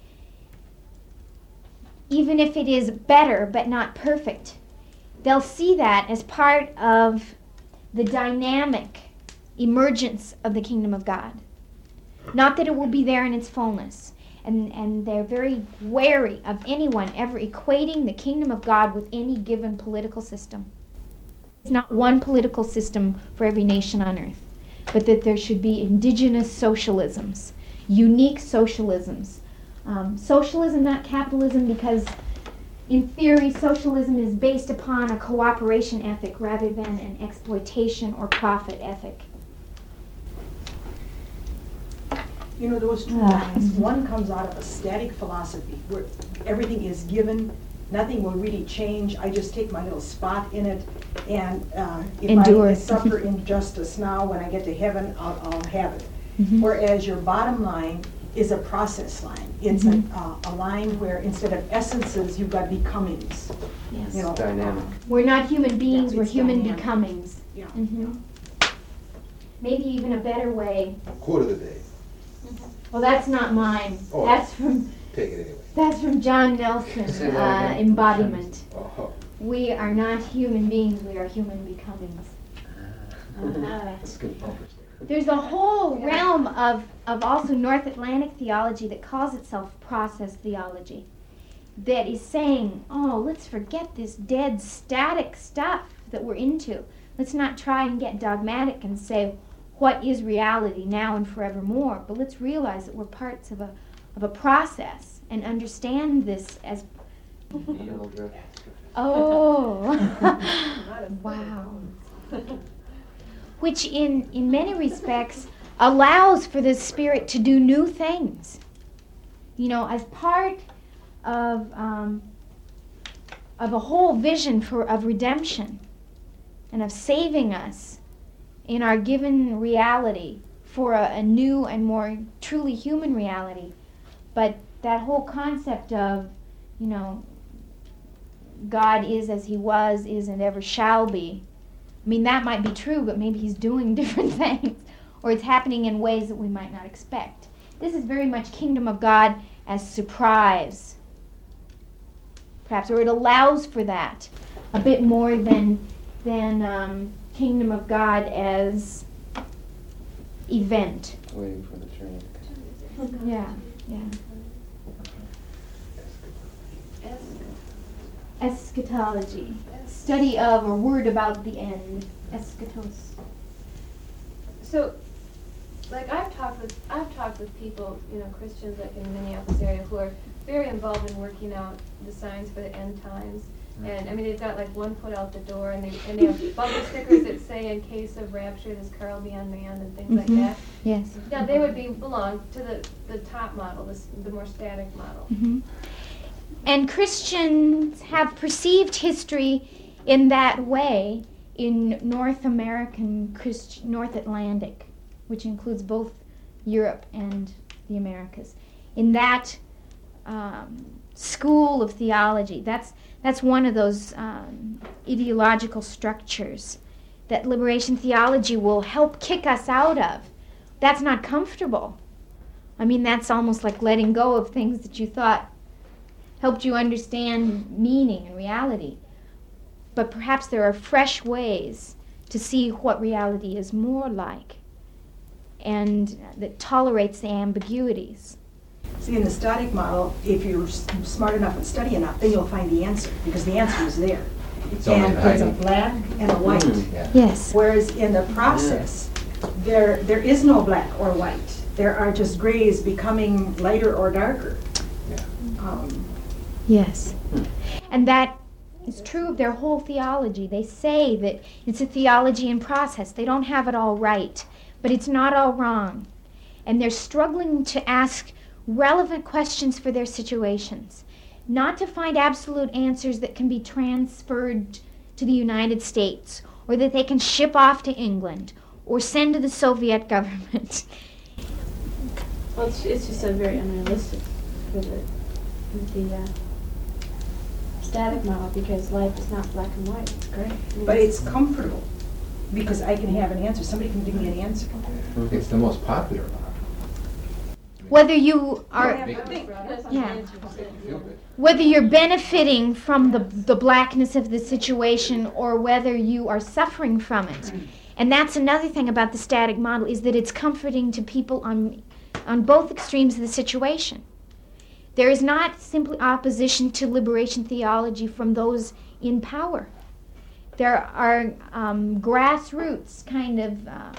Speaker 1: even if it is better but not perfect, they'll see that as part of the dynamic emergence of the kingdom of God. Not that it will be there in its fullness. And, and they're very wary of anyone ever equating the kingdom of God with any given political system. It's not one political system for every nation on earth, but that there should be indigenous socialisms, unique socialisms. Um, socialism, not capitalism, because in theory socialism is based upon a cooperation ethic rather than an exploitation or profit ethic.
Speaker 6: You know, those two lines, one comes out of a static philosophy where everything is given, nothing will really change. I just take my little spot in it, and uh, if
Speaker 1: Endure.
Speaker 6: I suffer injustice now, when I get to heaven, I'll, I'll have it.
Speaker 1: Mm-hmm.
Speaker 6: Whereas your bottom line is a process line. It's
Speaker 1: Mhm.
Speaker 6: a, uh, a line where instead of essences, you've got becomings.
Speaker 1: Yes.
Speaker 6: You know,
Speaker 4: Dynamic.
Speaker 1: We're not human beings,
Speaker 6: Yeah,
Speaker 1: we're
Speaker 6: it's
Speaker 1: human
Speaker 6: dynamic.
Speaker 1: becomings.
Speaker 6: Yeah.
Speaker 1: Mhm. Maybe even a better way.
Speaker 2: Quote of the day.
Speaker 1: Well, that's not mine.
Speaker 2: Oh.
Speaker 1: That's from
Speaker 2: Take it anyway.
Speaker 1: that's from John Nelson,
Speaker 4: Say that
Speaker 1: uh,
Speaker 4: again.
Speaker 1: embodiment.
Speaker 2: Oh,
Speaker 1: We are not human beings, we are human becomings. Uh-huh.
Speaker 4: That's a good bumper sticker.
Speaker 1: There's a whole realm of, of also North Atlantic theology that calls itself process theology, that is saying, oh, let's forget this dead, static stuff that we're into. Let's not try and get dogmatic and say, what is reality now and forevermore? But let's realize that we're parts of a, of a process and understand this as,
Speaker 4: Needle drift.
Speaker 1: oh, wow. Which in, in many respects allows for the Spirit to do new things. You know, as part of um, of a whole vision for of redemption and of saving us in our given reality for a, a new and more truly human reality. But that whole concept of, you know, God is as he was, is, and ever shall be. I mean, that might be true, but maybe he's doing different things, or it's happening in ways that we might not expect. This is very much kingdom of God as surprise, perhaps, or it allows for that a bit more than than um, kingdom of God as event.
Speaker 4: Waiting for the train to come.
Speaker 1: Yeah, yeah. Eschatology, study of or word about the end. Eschatos.
Speaker 3: So, like I've talked with I've talked with people, you know, Christians like in the Minneapolis area who are very involved in working out the signs for the end times. And I mean, they've got like one foot out the door, and they and they have bumper stickers that say, "In case of rapture, does Carl be unmanned?" and things
Speaker 1: Mhm.
Speaker 3: like that.
Speaker 1: Yes.
Speaker 3: Now they would be belong to the the top model, the s- the more static model.
Speaker 1: hmm And Christians have perceived history in that way in North American Christ- North Atlantic, which includes both Europe and the Americas. In that um, school of theology, that's that's one of those um, ideological structures that liberation theology will help kick us out of. That's not comfortable. I mean, that's almost like letting go of things that you thought helped you understand meaning and reality. But perhaps there are fresh ways to see what reality is more like, and that tolerates the ambiguities.
Speaker 6: See, in the static model, if you're s- smart enough and study enough, then you'll find the answer, because the answer is there.
Speaker 2: It's only
Speaker 6: And it's a
Speaker 2: hiding.
Speaker 6: black and a white.
Speaker 4: Mm.
Speaker 2: Yeah.
Speaker 1: Yes.
Speaker 6: Whereas in the process, there there is no black or white. There are just grays becoming lighter or darker.
Speaker 2: Yeah.
Speaker 6: Um,
Speaker 1: Yes. And that is true of their whole theology. They say that it's a theology in process. They don't have it all right, but it's not all wrong. And they're struggling to ask relevant questions for their situations, not to find absolute answers that can be transferred to the United States, or that they can ship off to England, or send to the Soviet government.
Speaker 7: Well, it's, it's just so very unrealistic with the, with the uh, static model, because life is not black and white, it's gray. I mean,
Speaker 6: But it's comfortable, because I can have an answer. Somebody can give me an answer.
Speaker 2: It's the most popular model.
Speaker 1: Whether you are
Speaker 2: Make-
Speaker 1: Yeah.
Speaker 2: Feel good.
Speaker 1: whether you're benefiting from the, the blackness of the situation or whether you are suffering from it. And that's another thing about the static model, is that it's comforting to people on, on both extremes of the situation. There is not simply opposition to liberation theology from those in power. There are um, grassroots kind of uh,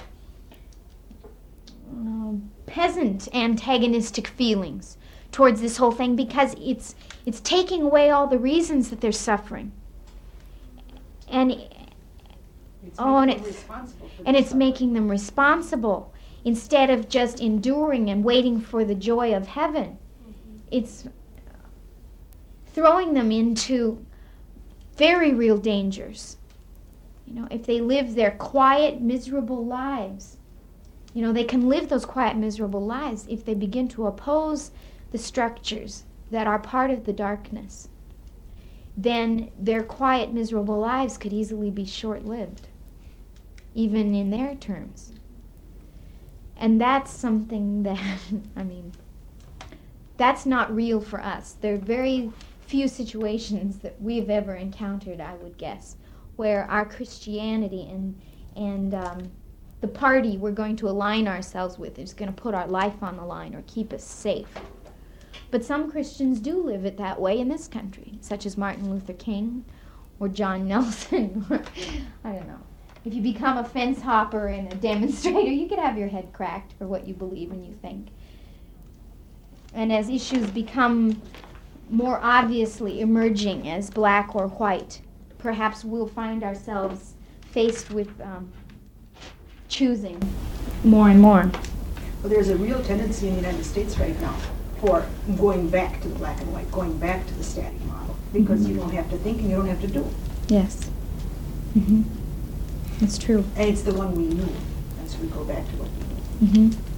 Speaker 1: uh, peasant antagonistic feelings towards this whole thing, because it's it's taking away all the reasons that they're suffering, and
Speaker 6: It's
Speaker 1: Oh, and
Speaker 6: making them
Speaker 1: it's-
Speaker 6: responsible for
Speaker 1: and
Speaker 6: their
Speaker 1: it's
Speaker 6: suffering.
Speaker 1: making them responsible instead of just enduring and waiting for the joy of heaven. It's throwing them into very real dangers. You know, if they live their quiet, miserable lives, You know, they can live those quiet, miserable lives if they begin to oppose the structures that are part of the darkness. Then their quiet, miserable lives could easily be short-lived, even in their terms. And that's something that, I mean, that's not real for us. There are very few situations that we've ever encountered, I would guess, where our Christianity and and um, the party we're going to align ourselves with is going to put our life on the line or keep us safe. But some Christians do live it that way in this country, such as Martin Luther King or John Nelson. Or, I don't know. If you become a fence hopper and a demonstrator, you could have your head cracked for what you believe and you think. And as issues become more obviously emerging as black or white, perhaps we'll find ourselves faced with um, choosing more and more.
Speaker 6: Well, there's a real tendency in the United States right now for going back to the black and white, going back to the static model, because mm-hmm. you don't have to think and you don't have to do.
Speaker 1: Yes. Mm-hmm. It's true.
Speaker 6: And it's the one we knew, and so we go back to what we knew.
Speaker 1: Mm-hmm.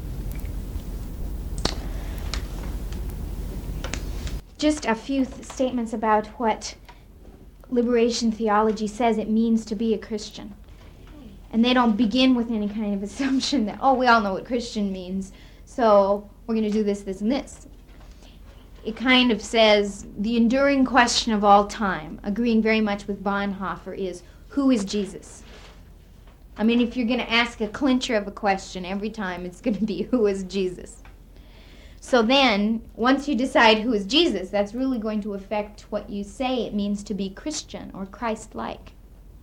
Speaker 1: Just a few th- statements about what liberation theology says it means to be a Christian. And they don't begin with any kind of assumption that, oh, we all know what Christian means, so we're going to do this, this, and this. It kind of says the enduring question of all time, agreeing very much with Bonhoeffer, is, who is Jesus? I mean, if you're going to ask a clincher of a question every time, it's going to be, who is Jesus? So then, once you decide who is Jesus, that's really going to affect what you say it means to be Christian or Christ-like.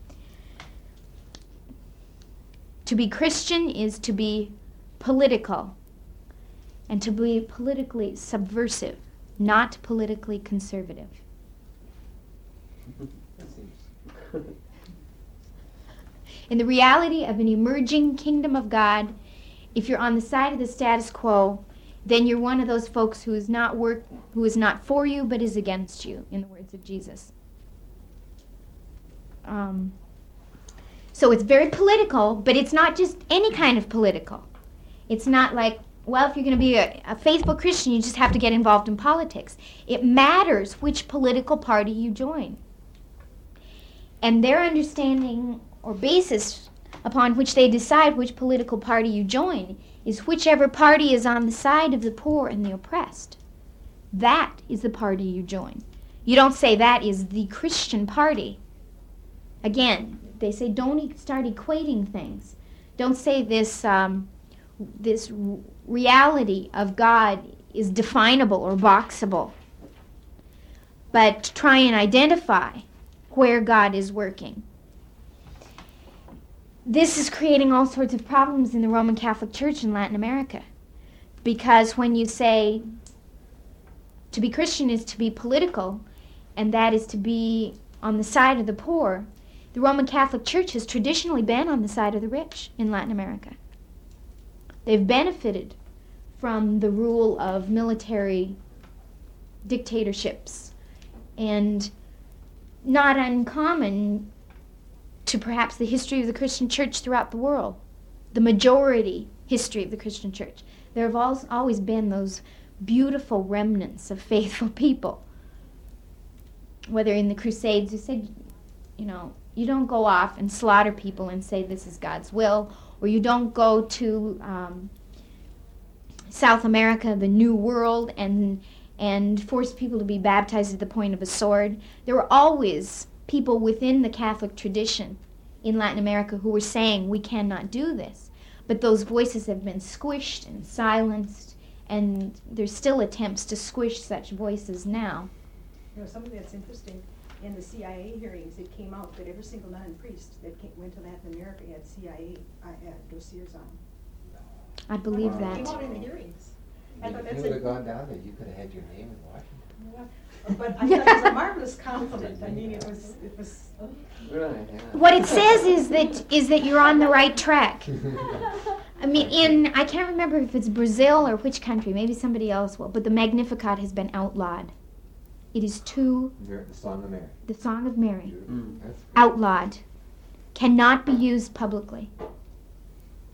Speaker 1: To be Christian is to be political, and to be politically subversive, not politically conservative. In the reality of an emerging kingdom of God, if you're on the side of the status quo, then you're one of those folks who is not work, who is not for you, but is against you, in the words of Jesus. Um, so it's very political, but it's not just any kind of political. It's not like, well, if you're going to be a, a faithful Christian, you just have to get involved in politics. It matters which political party you join. And their understanding or basis upon which they decide which political party you join is whichever party is on the side of the poor and the oppressed. That is the party you join. You don't say that is the Christian party. Again, they say don't e- start equating things. Don't say this um, this r- reality of God is definable or boxable. But try and identify where God is working. This is creating all sorts of problems in the Roman Catholic Church in Latin America. Because when you say to be Christian is to be political, and that is to be on the side of the poor, the Roman Catholic Church has traditionally been on the side of the rich in Latin America. They've benefited from the rule of military dictatorships, and not uncommon to perhaps the history of the Christian church throughout the world, the majority history of the Christian church. There have al- always been those beautiful remnants of faithful people. Whether in the Crusades, you said, you know, you don't go off and slaughter people and say this is God's will, or you don't go to um, South America, the New World, and and force people to be baptized at the point of a sword. There were always people within the Catholic tradition in Latin America who were saying we cannot do this. But those voices have been squished and silenced, and there's still attempts to squish such voices now.
Speaker 6: You know, something that's interesting, in the C I A hearings, it came out that every single nun and priest that came, went to Latin America had C I A uh, dossiers on.
Speaker 1: I believe
Speaker 2: Wow.
Speaker 1: that.
Speaker 6: It came out in the hearings. I
Speaker 2: If
Speaker 6: thought
Speaker 2: you
Speaker 6: that's
Speaker 2: would
Speaker 6: a-
Speaker 2: have gone down there, you could have had your name in Washington.
Speaker 6: But I thought it was a marvelous compliment. I mean, it was, it was.
Speaker 4: Right, yeah.
Speaker 1: What it says is that is that you're on the right track. I mean, in, I can't remember if it's Brazil or which country, maybe somebody else will, but the Magnificat has been outlawed. It is too,
Speaker 2: Mar- The Song of Mary.
Speaker 1: the Song of Mary,
Speaker 4: Mm.
Speaker 2: That's great.
Speaker 1: outlawed, cannot be used publicly.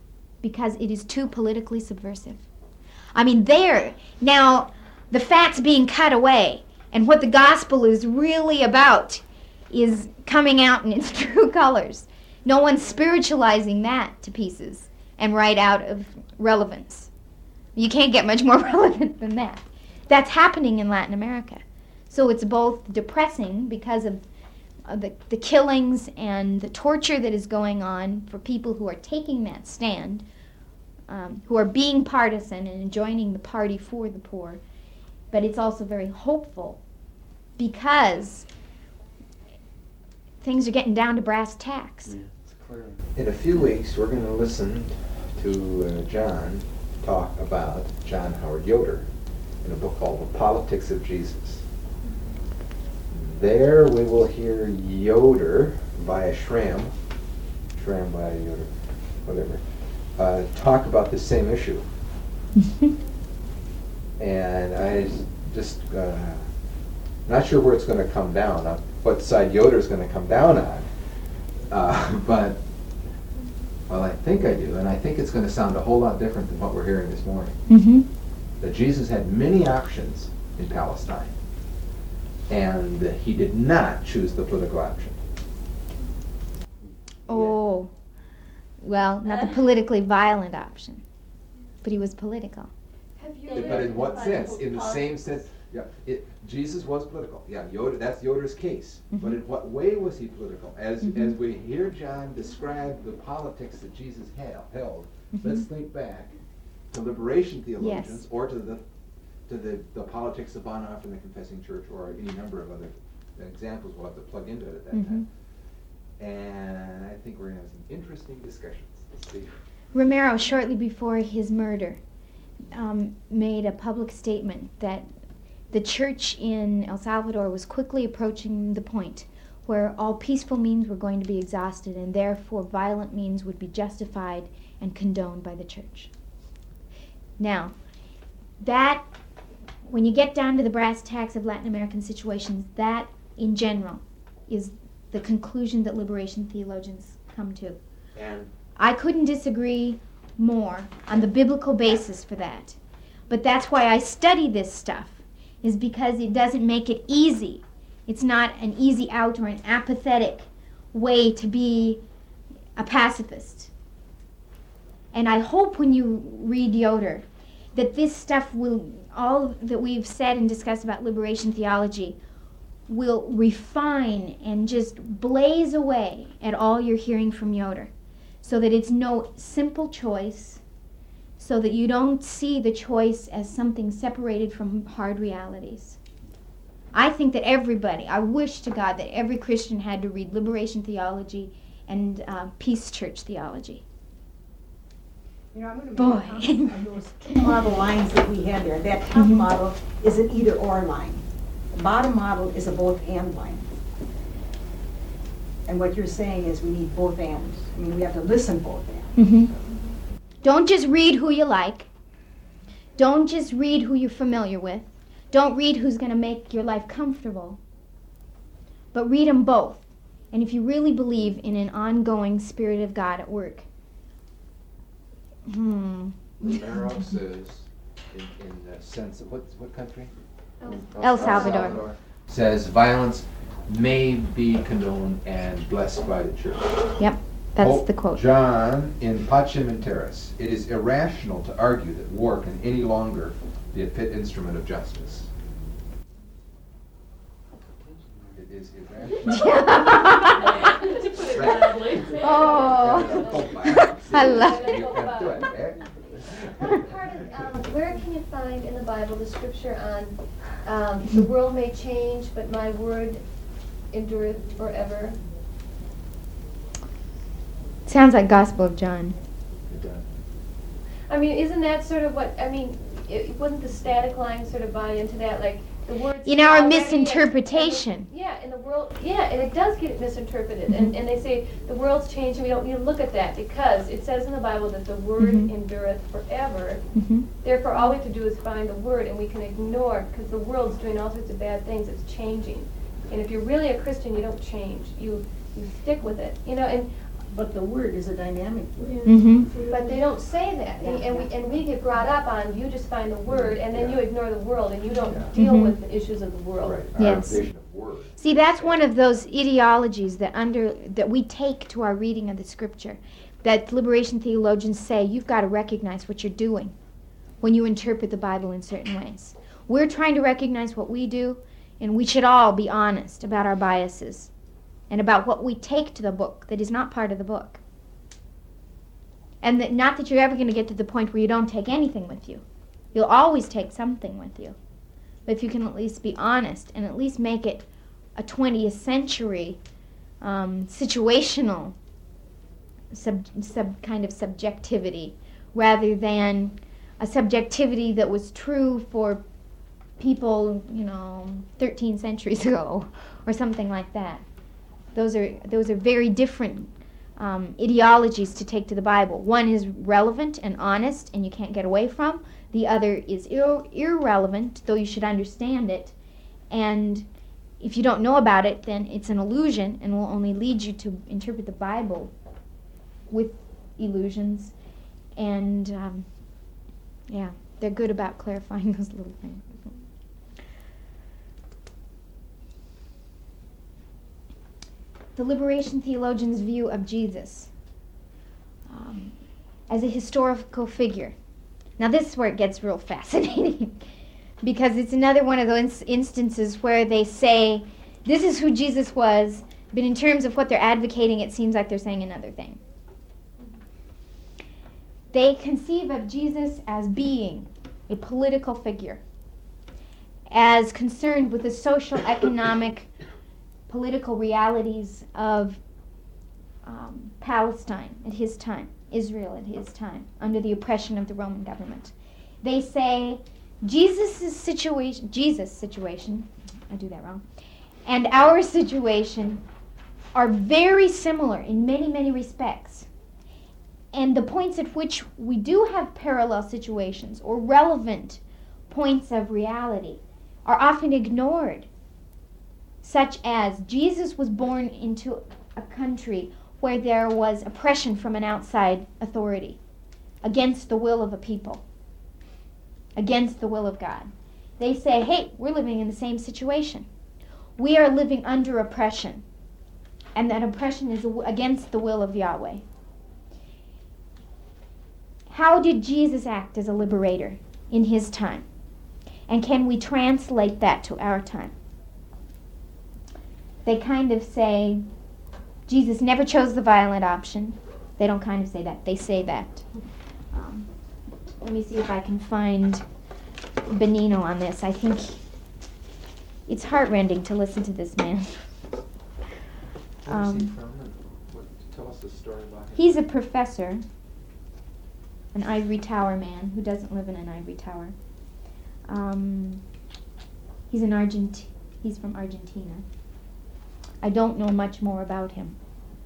Speaker 1: because it is too politically subversive. I mean, there, now, the fat's being cut away, and what the gospel is really about is coming out in its true colors. No one's spiritualizing that to pieces and right out of relevance. You can't get much more relevant than that. That's happening in Latin America. So it's both depressing because of uh, the, the killings and the torture that is going on for people who are taking that stand, um, who are being partisan and joining the party for the poor. But it's also very hopeful because things are getting down to brass tacks.
Speaker 4: Yeah, it's clear.
Speaker 2: In a few weeks, we're going to listen to uh, John talk about John Howard Yoder in a book called The Politics of Jesus. There we will hear Yoder via Schramm, Schramm via Yoder, whatever, uh, talk about the same issue. And I just, uh, not sure where it's going to come down, on what side Yoder's going to come down on. Uh, but, well, I think I do, and I think it's going to sound a whole lot different than what we're hearing this morning.
Speaker 1: Mm-hmm.
Speaker 2: That Jesus had many options in Palestine, and that he did not choose the political option.
Speaker 1: Oh, well, not the politically violent option, but he was political.
Speaker 3: Have you
Speaker 2: But
Speaker 3: read
Speaker 2: in what
Speaker 3: the
Speaker 2: sense?
Speaker 3: Bible
Speaker 2: In the same
Speaker 3: politics?
Speaker 2: sense, yeah, it, Jesus was political. Yeah, Yoder, that's Yoder's case. But in what way was he political? As
Speaker 1: Mhm.
Speaker 2: as we hear John describe the politics that Jesus held, held
Speaker 1: Mhm.
Speaker 2: let's think back to liberation theologians,
Speaker 1: Yes.
Speaker 2: or to the to the, the politics of Bonhoeffer and the Confessing Church, or any number of other examples we'll have to plug into it at that
Speaker 1: Mhm.
Speaker 2: time. And I think we're going to have some interesting discussions. Let's see.
Speaker 1: Romero, shortly before his murder, um, made a public statement that the church in El Salvador was quickly approaching the point where all peaceful means were going to be exhausted, and therefore violent means would be justified and condoned by the church. Now, that, when you get down to the brass tacks of Latin American situations, that, in general, is the conclusion that liberation theologians come to.
Speaker 2: And
Speaker 1: I couldn't disagree more on the biblical basis for that. But that's why I study this stuff, is because it doesn't make it easy. It's not an easy out or an apathetic way to be a pacifist. And I hope when you read Yoder that this stuff will, all that we've said and discussed about liberation theology, will refine and just blaze away at all you're hearing from Yoder, so that it's no simple choice, so that you don't see the choice as something separated from hard realities. I think that everybody, I wish to God that every Christian had to read liberation theology and uh, peace church theology.
Speaker 6: You know, I'm going to
Speaker 1: Boy.
Speaker 6: make a comment on those two model lines that we had there. That top
Speaker 1: Mhm.
Speaker 6: model is an either-or line. The bottom model is a both-and line. And what you're saying is we need both ands. I mean, we have to listen both ends.
Speaker 1: Mm-hmm. Don't just read who you like. Don't just read who you're familiar with. Don't read who's going to make your life comfortable. But read them both. And if you really believe in an ongoing Spirit of God at work, hmm.
Speaker 2: Romero says, in, in the sense of, what, what country?
Speaker 1: El Salvador.
Speaker 2: Says violence may be condoned and blessed by the church.
Speaker 1: Yep, that's
Speaker 2: Pope
Speaker 1: the quote.
Speaker 2: John in Pacem in Terris, it is irrational to argue that war can any longer be a fit instrument of justice. It is irrational.
Speaker 1: Oh, I love it.
Speaker 2: You can't do it, eh?
Speaker 8: What part of, um, where can you find in the Bible the scripture on um, the world may change, but my word endureth forever?
Speaker 1: Sounds like Gospel of John.
Speaker 8: I mean, isn't that sort of what, I mean, it, wouldn't the static line sort of buy into that? Like, the words.
Speaker 1: In our
Speaker 8: already-
Speaker 1: misinterpretation.
Speaker 8: Yeah, in the world, yeah, and it does get misinterpreted. And, and they say the world's changing, we don't need to look at that because it says in the Bible that the word
Speaker 1: Mhm.
Speaker 8: endureth forever.
Speaker 1: Mm-hmm.
Speaker 8: Therefore, all we have to do is find the word, and we can ignore, because the world's doing all sorts of bad things. It's changing, and if you're really a Christian, you don't change. You you stick with it, you know. And
Speaker 6: But the word is a dynamic word.
Speaker 1: Mm-hmm.
Speaker 8: But they don't say that, and, and we and we get brought up on you just find the word, and then
Speaker 2: Yeah.
Speaker 8: you ignore the world, and you don't
Speaker 2: Yeah.
Speaker 8: deal
Speaker 1: Mhm.
Speaker 8: with the issues of the world.
Speaker 2: Right,
Speaker 1: Yes.
Speaker 2: our vision of word.
Speaker 1: See, that's one of those ideologies that under that we take to our reading of the scripture, that liberation theologians say you've got to recognize what you're doing when you interpret the Bible in certain ways. We're trying to recognize what we do, and we should all be honest about our biases and about what we take to the book that is not part of the book. And that not that you're ever going to get to the point where you don't take anything with you. You'll always take something with you. But if you can at least be honest and at least make it a twentieth century um, situational sub, sub kind of subjectivity rather than a subjectivity that was true for people, you know, thirteen centuries ago or something like that. Those are those are very different um, ideologies to take to the Bible. One is relevant and honest and you can't get away from. The other is ir- irrelevant, though you should understand it. And if you don't know about it, then it's an illusion and will only lead you to interpret the Bible with illusions. And um, yeah, they're good about clarifying those little things. The liberation theologians' view of Jesus um, as a historical figure. Now this is where it gets real fascinating because it's another one of those instances where they say this is who Jesus was, but in terms of what they're advocating, it seems like they're saying another thing. They conceive of Jesus as being a political figure, as concerned with the social, economic, political realities of um, Palestine at his time, Israel at his time, under the oppression of the Roman government. They say Jesus' situation, Jesus' situation, I do that wrong, and our situation are very similar in many, many respects. And the points at which we do have parallel situations or relevant points of reality are often ignored, such as Jesus was born into a country where there was oppression from an outside authority against the will of a people, against the will of God. They say, hey, we're living in the same situation. We are living under oppression, and that oppression is against the will of Yahweh. How did Jesus act as a liberator in his time? And can we translate that to our time? They kind of say Jesus never chose the violent option. They don't kind of say that. They say that. Um, let me see if I can find Benino on this. I think it's heartrending to listen to this man.
Speaker 2: Where's he
Speaker 1: Um,
Speaker 2: from? And what, tell us the story about him.
Speaker 1: He's a professor, an ivory tower man who doesn't live in an ivory tower. Um, he's an Argent. He's from Argentina. I don't know much more about him.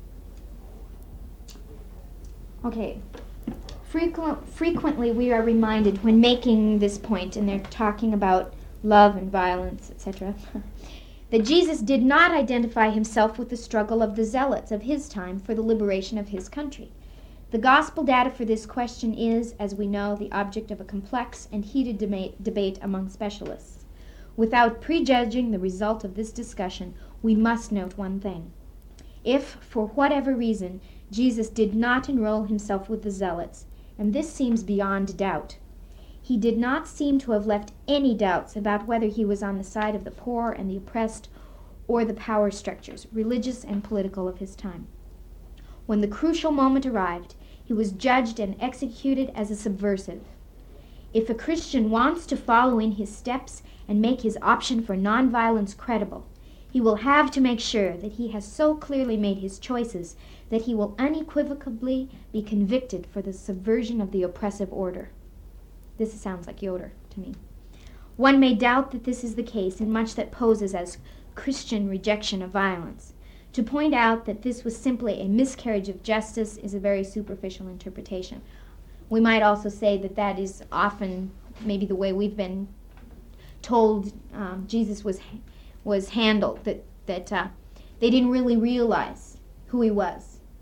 Speaker 1: Okay. Frequent, frequently we are reminded when making this point, and they're talking about love and violence, et cetera, that Jesus did not identify himself with the struggle of the zealots of his time for the liberation of his country. The gospel data for this question is, as we know, the object of a complex and heated debate, debate among specialists. Without prejudging the result of this discussion, we must note one thing. If, for whatever reason, Jesus did not enroll himself with the zealots, and this seems beyond doubt, he did not seem to have left any doubts about whether he was on the side of the poor and the oppressed or the power structures, religious and political, of his time. When the crucial moment arrived, he was judged and executed as a subversive. If a Christian wants to follow in his steps and make his option for nonviolence credible, he will have to make sure that he has so clearly made his choices that he will unequivocally be convicted for the subversion of the oppressive order. This sounds like Yoder to me. One may doubt that this is the case in much that poses as Christian rejection of violence. To point out that this was simply a miscarriage of justice is a very superficial interpretation. We might also say that that is often maybe the way we've been told um, Jesus was was handled, that, that uh, they didn't really realize who he was.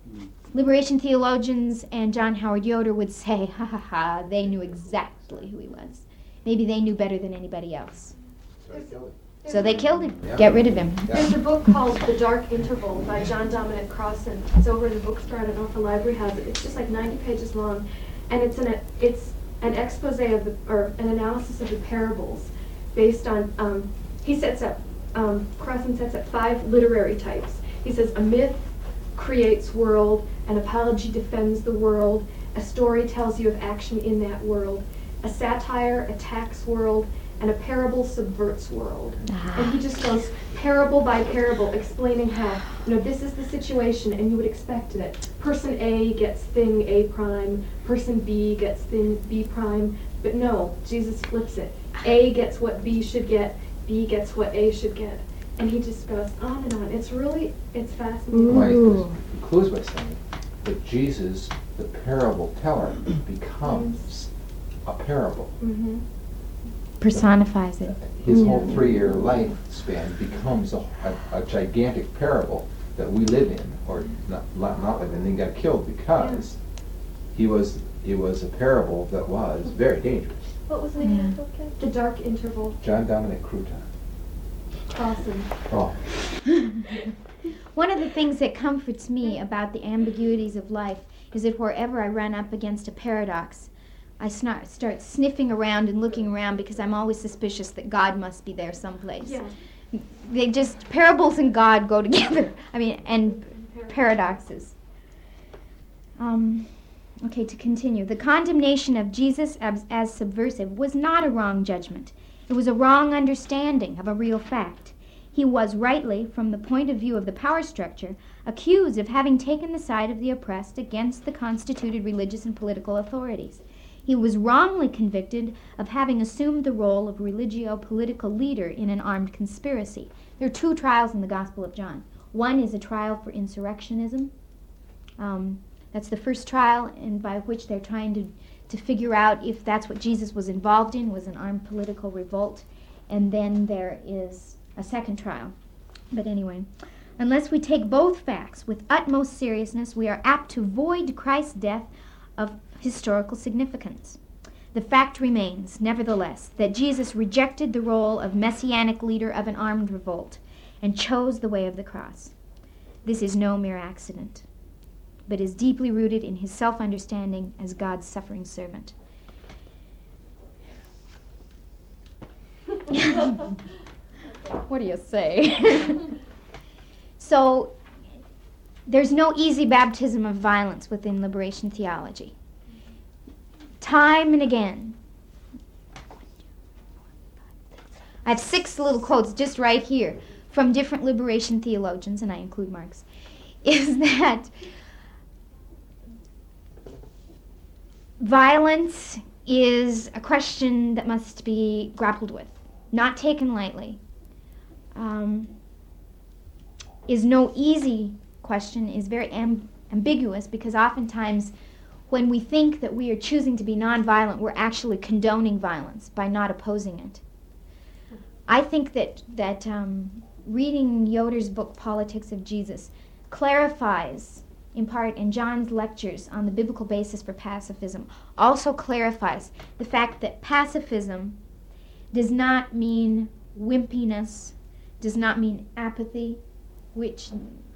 Speaker 1: Liberation theologians and John Howard Yoder would say, ha ha ha, they knew exactly who he was. Maybe they knew better than anybody else.
Speaker 2: So I killed him.
Speaker 1: So they killed him.
Speaker 2: Yeah.
Speaker 1: Get rid of him.
Speaker 3: There's a book called The Dark Interval by John Dominic Crossan. It's over in the bookstore. I don't know if the library has it. It's just like ninety pages long, and it's an it's an expose of the or an analysis of the parables, based on um, he sets up um, Crossan sets up five literary types. He says a myth creates world, an apology defends the world, a story tells you of action in that world, a satire attacks world, and a parable subverts world.
Speaker 1: Ah.
Speaker 3: And he just goes parable by parable, explaining how, you know, this is the situation and you would expect it. Person A gets thing A prime, person B gets thing B prime, but no, Jesus flips it. A gets what B should get, B gets what A should get. And he just goes on and on. It's really, it's fascinating.
Speaker 2: Well,
Speaker 1: Ooh.
Speaker 2: he concludes by saying that Jesus, the parable teller, becomes a parable.
Speaker 3: Mm-hmm.
Speaker 1: Personifies it.
Speaker 2: His whole three-year lifespan becomes a, a, a gigantic parable that we live in, or not, not, not live in, and he got killed because he was he was a parable that was very dangerous.
Speaker 3: What was the name of the book again? The Dark Interval.
Speaker 2: John Dominic Cruton.
Speaker 3: Awesome.
Speaker 2: Oh,
Speaker 1: One of the things that comforts me about the ambiguities of life is that wherever I run up against a paradox, I snart, start sniffing around and looking around because I'm always suspicious that God must be there someplace.
Speaker 3: Yeah.
Speaker 1: They just, parables and God go together. I mean, and paradoxes. Um, okay, to continue. The condemnation of Jesus as, as subversive was not a wrong judgment. It was a wrong understanding of a real fact. He was rightly, from the point of view of the power structure, accused of having taken the side of the oppressed against the constituted religious and political authorities. He was wrongly convicted of having assumed the role of religio-political leader in an armed conspiracy. There are two trials in the Gospel of John. One is a trial for insurrectionism. Um, that's the first trial, and by which they're trying to, to figure out if that's what Jesus was involved in, was an armed political revolt. And then there is a second trial. But anyway, unless we take both facts with utmost seriousness, we are apt to void Christ's death of historical significance. The fact remains, nevertheless, that Jesus rejected the role of messianic leader of an armed revolt and chose the way of the cross. This is no mere accident, but is deeply rooted in his self-understanding as God's suffering servant. What do you say? So, there's no easy baptism of violence within liberation theology. Time and again. I have six little quotes just right here from different liberation theologians, and I include Marx, is that violence is a question that must be grappled with, not taken lightly. Um, is no easy question, is very amb- ambiguous, because oftentimes when we think that we are choosing to be nonviolent, we're actually condoning violence by not opposing it. I think that, that um, reading Yoder's book, Politics of Jesus, clarifies, in part, in John's lectures on the biblical basis for pacifism, also clarifies the fact that pacifism does not mean wimpiness, does not mean apathy, which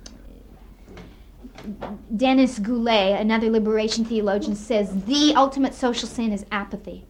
Speaker 1: Dennis Goulet, another liberation theologian, says the ultimate social sin is apathy.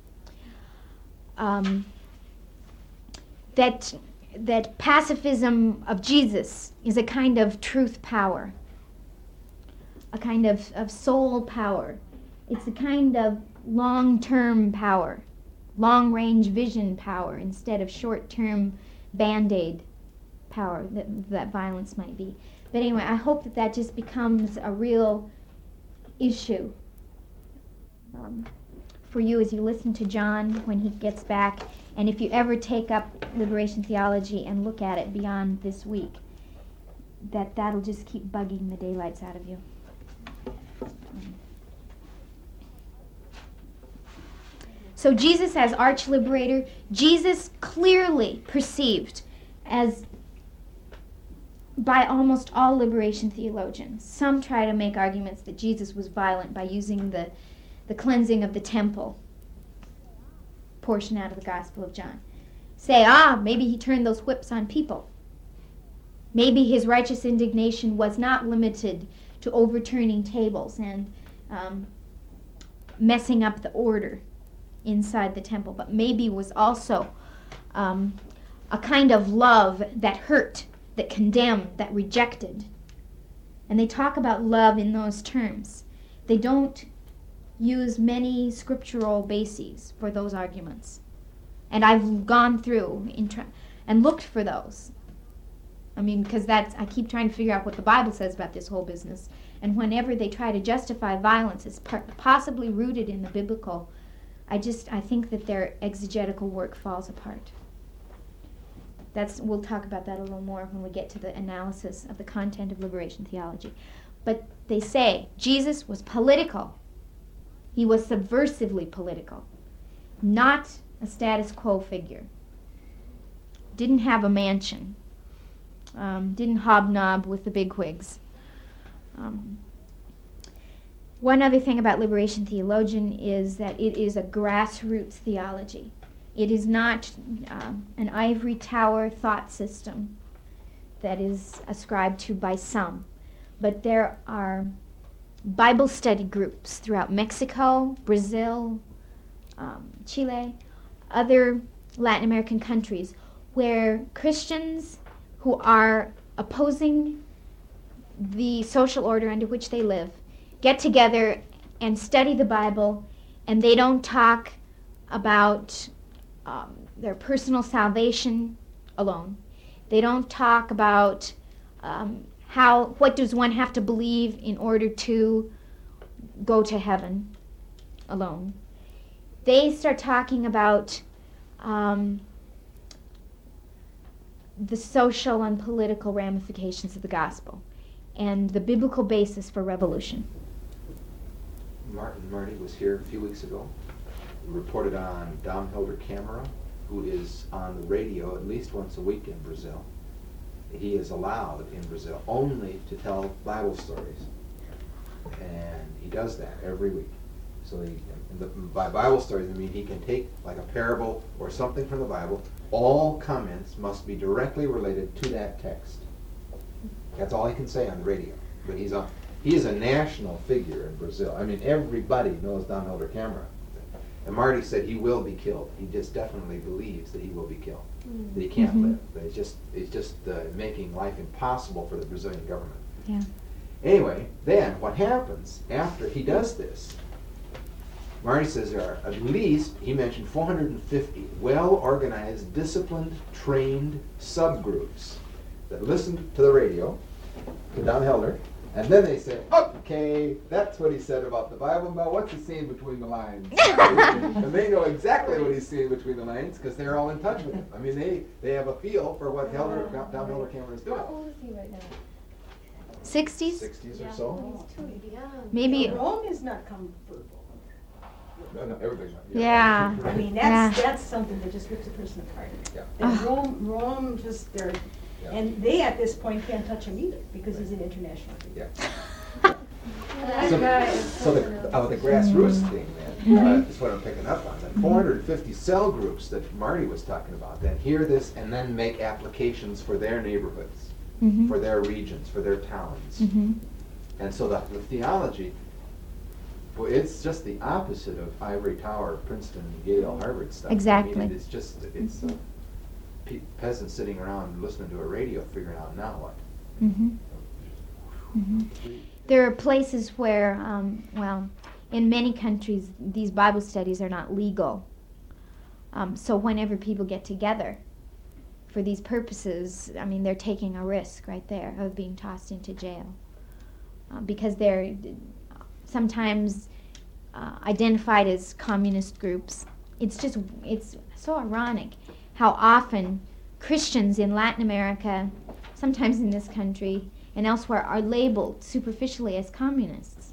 Speaker 1: Um, that, that pacifism of Jesus is a kind of truth power, a kind of, of soul power. It's a kind of long-term power, long-range vision power, instead of short-term Band-Aid power that, that violence might be. But anyway, I hope that that just becomes a real issue um, for you as you listen to John when he gets back, and if you ever take up liberation theology and look at it beyond this week, that that'll just keep bugging the daylights out of you. So Jesus as arch-liberator, Jesus clearly perceived as by almost all liberation theologians. Some try to make arguments that Jesus was violent by using the, the cleansing of the temple portion out of the Gospel of John. Say, ah, maybe he turned those whips on people. Maybe his righteous indignation was not limited to overturning tables and um, messing up the order inside the temple, but maybe was also um, a kind of love that hurt, that condemned, that rejected. And they talk about love in those terms. They don't use many scriptural bases for those arguments. And I've gone through in tra- and looked for those. I mean, because that's, I keep trying to figure out what the Bible says about this whole business. And whenever they try to justify violence as par- possibly rooted in the biblical, I just, I think that their exegetical work falls apart. That's, we'll talk about that a little more when we get to the analysis of the content of liberation theology. But they say Jesus was political. He was subversively political, not a status quo figure. Didn't have a mansion. Um, didn't hobnob with the bigwigs. Um, one other thing about liberation theologian is that it is a grassroots theology. It is not uh, an ivory tower thought system that is ascribed to by some, but there are Bible study groups throughout Mexico, Brazil, um, Chile, other Latin American countries where Christians who are opposing the social order under which they live get together and study the Bible, and they don't talk about um, their personal salvation alone. They don't talk about um, how, what does one have to believe in order to go to heaven alone. They start talking about um, the social and political ramifications of the gospel and the biblical basis for revolution.
Speaker 2: Martin Marty was here a few weeks ago, reported on Dom Helder Camara, who is on the radio at least once a week in Brazil. He is allowed in Brazil only to tell Bible stories, and he does that every week. So he, the, by Bible stories, I mean he can take like a parable or something from the Bible. All comments must be directly related to that text. That's all he can say on the radio. But he's a, he is a national figure in Brazil. I mean, everybody knows Dom Helder Camara. And Marty said he will be killed. He just definitely believes that he will be killed. Mm. That he can't mm-hmm. live. That it's just, it's just uh, making life impossible for the Brazilian government.
Speaker 1: Yeah.
Speaker 2: Anyway, then what happens after he does this? Marty says there are at least, he mentioned four hundred fifty well-organized, disciplined, trained subgroups that listen to the radio, to Dom Helder, and then they say, okay, that's what he said about the Bible. Now what's he saying between the lines? And they know exactly what he's saying between the lines because they're all in touch with him. I mean, they, they have a feel for what Helder, Dom Helder Camara is doing.
Speaker 8: How old is he right now?
Speaker 1: sixties?
Speaker 2: sixties
Speaker 8: Yeah.
Speaker 2: or so?
Speaker 8: He's too young.
Speaker 1: Maybe.
Speaker 6: Rome is not comfortable.
Speaker 2: No, no, everything's not.
Speaker 1: Yeah.
Speaker 6: I mean, that's
Speaker 1: Yeah.
Speaker 6: that's something that just rips a person apart.
Speaker 2: Yeah.
Speaker 6: And Rome, Rome just, they're,
Speaker 2: Yeah.
Speaker 6: and they at this point can't touch him either because he's an international figure.
Speaker 2: Yeah. So, so the, uh, the grassroots thing, then, uh, is what I'm picking up on. The four hundred fifty cell groups that Marty was talking about, then hear this and then make applications for their neighborhoods,
Speaker 1: Mm-hmm.
Speaker 2: for their regions, for their towns.
Speaker 1: Mm-hmm.
Speaker 2: And so the, the theology, well, it's just the opposite of ivory tower, Princeton, Yale, Harvard stuff.
Speaker 1: Exactly.
Speaker 2: I mean, it's just, it's uh, pe- peasants sitting around listening to a radio figuring out now what.
Speaker 1: Mm-hmm. Mm-hmm. There are places where, um, well, in many countries, these Bible studies are not legal. Um, so whenever people get together for these purposes, I mean, they're taking a risk right there of being tossed into jail. Uh, because they're sometimes uh, identified as communist groups. It's just, it's so ironic how often Christians in Latin America, sometimes in this country and elsewhere, are labeled superficially as communists.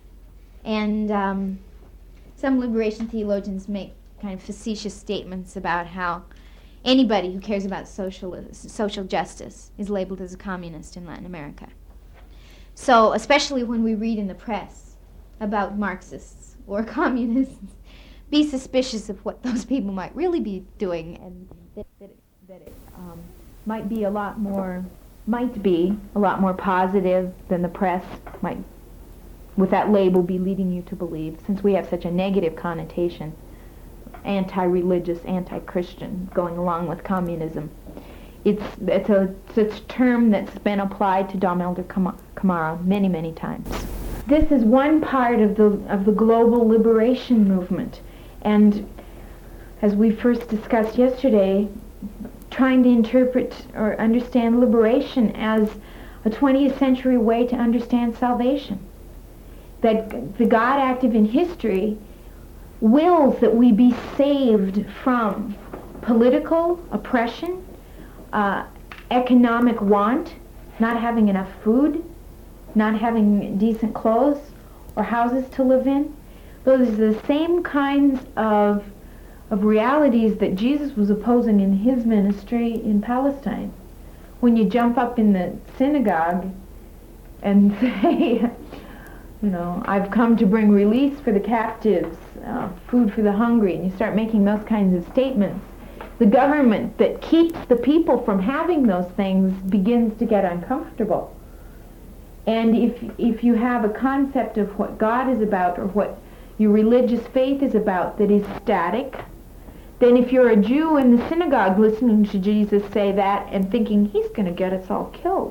Speaker 1: And um, some liberation theologians make kind of facetious statements about how Anybody who cares about social, social justice is labeled as a communist in Latin America. So, especially when we read in the press about Marxists or communists, be suspicious of what those people might really be doing, and that, that, it, that it um, might be a lot more, might be a lot more positive than the press might, with that label, be leading you to believe, since we have such a negative connotation, anti-religious, anti-Christian, going along with communism. It's, it's, a, it's a term that's been applied to Dom Elder Camara many, many times. This is one part of the, of the global liberation movement. And as we first discussed yesterday, trying to interpret or understand liberation as a twentieth century way to understand salvation. That the God active in history wills that we be saved from political oppression, uh, economic want, not having enough food, not having decent clothes or houses to live in. Those are the same kinds of, of realities that Jesus was opposing in his ministry in Palestine. When you jump up in the synagogue and say, you know, I've come to bring release for the captives, uh, food for the hungry, and you start making those kinds of statements, the government that keeps the people from having those things begins to get uncomfortable. And if, if you have a concept of what God is about, or what your religious faith is about, that is static, then if you're a Jew in the synagogue listening to Jesus say that and thinking he's going to get us all killed,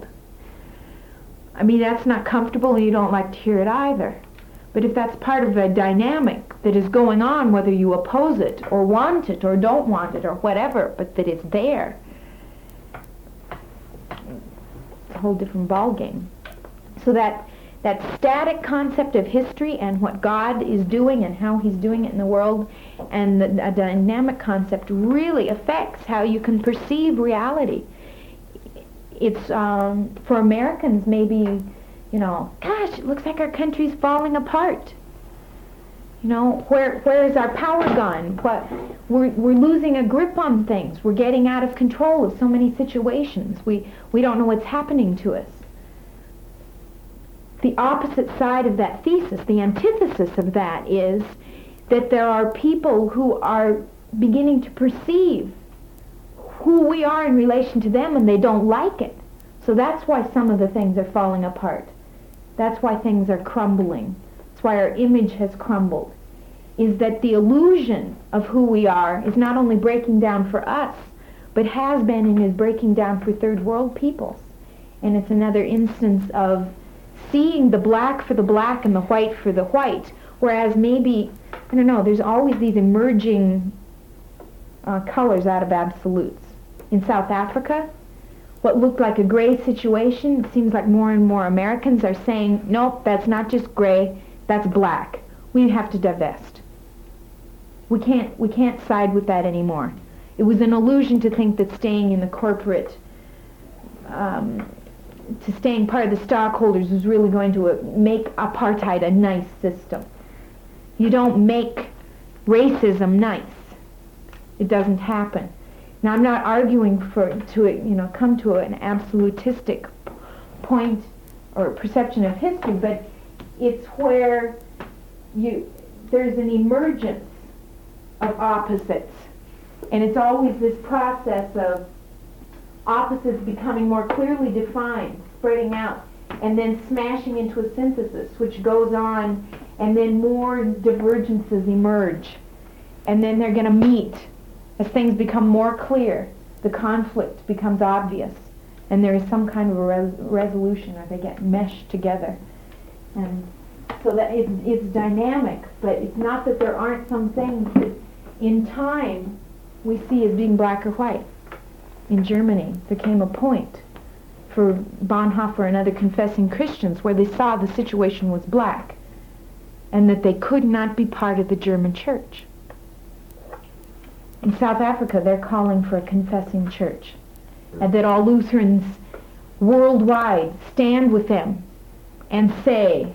Speaker 1: I mean, that's not comfortable, and you don't like to hear it either. But if that's part of a dynamic that is going on, whether you oppose it or want it or don't want it or whatever, but that it's there, it's a whole different ballgame. So that that static concept of history and what God is doing and how he's doing it in the world, and the, a dynamic concept really affects how you can perceive reality. It's, um, for Americans, maybe, you know, gosh, it looks like our country's falling apart. You know, where where is our power gone? What, we're, we're losing a grip on things. We're getting out of control of so many situations. We, we don't know what's happening to us. The opposite side of that thesis, the antithesis of that, is that there are people who are beginning to perceive who we are in relation to them, and they don't like it. So that's why some of the things are falling apart. That's why things are crumbling. That's why our image has crumbled. Is that the illusion of who we are is not only breaking down for us, but has been and is breaking down for third world peoples. And it's another instance of seeing the black for the black and the white for the white, whereas maybe, I don't know, there's always these emerging uh, colors out of absolutes. In South Africa, what looked like a gray situation, it seems like more and more Americans are saying, nope, that's not just gray, that's black. We have to divest. We can't, we can't side with that anymore. It was an illusion to think that staying in the corporate, um, to staying part of the stockholders was really going to uh, make apartheid a nice system. You don't make racism nice. It doesn't happen. Now, I'm not arguing for to you know come to an absolutistic point or perception of history, but it's where you there's an emergence of opposites, and it's always this process of opposites becoming more clearly defined, spreading out, and then smashing into a synthesis, which goes on, and then more divergences emerge, and then they're going to meet. As things become more clear, the conflict becomes obvious, and there is some kind of a res- resolution, or they get meshed together. And so that it's, it's dynamic, but it's not that there aren't some things that in time we see as being black or white. In Germany, there came a point for Bonhoeffer and other confessing Christians where they saw the situation was black, and that they could not be part of the German church. In South Africa, they're calling for a confessing church, and that all Lutherans worldwide stand with them and say,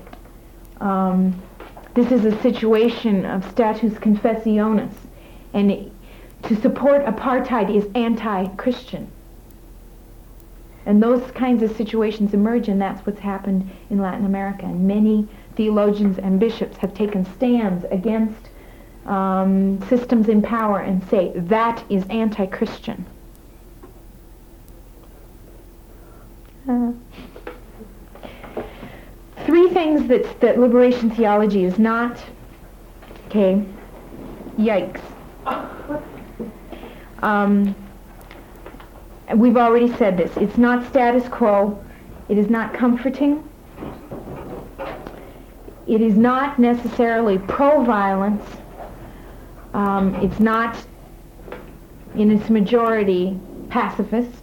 Speaker 1: um, this is a situation of status confessionis, and to support apartheid is anti-Christian. And those kinds of situations emerge, and that's what's happened in Latin America. And many theologians and bishops have taken stands against um, systems in power and say that is anti-Christian. Uh, three things that, that liberation theology is not. Okay, yikes. Um, we've already said this. It's not status quo. It is not comforting. It is not necessarily pro-violence. Um, it's not, in its majority, pacifist.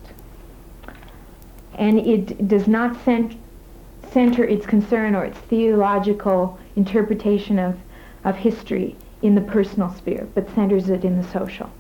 Speaker 1: And it does not cent- center its concern or its theological interpretation of, of history in the personal sphere, but centers it in the social.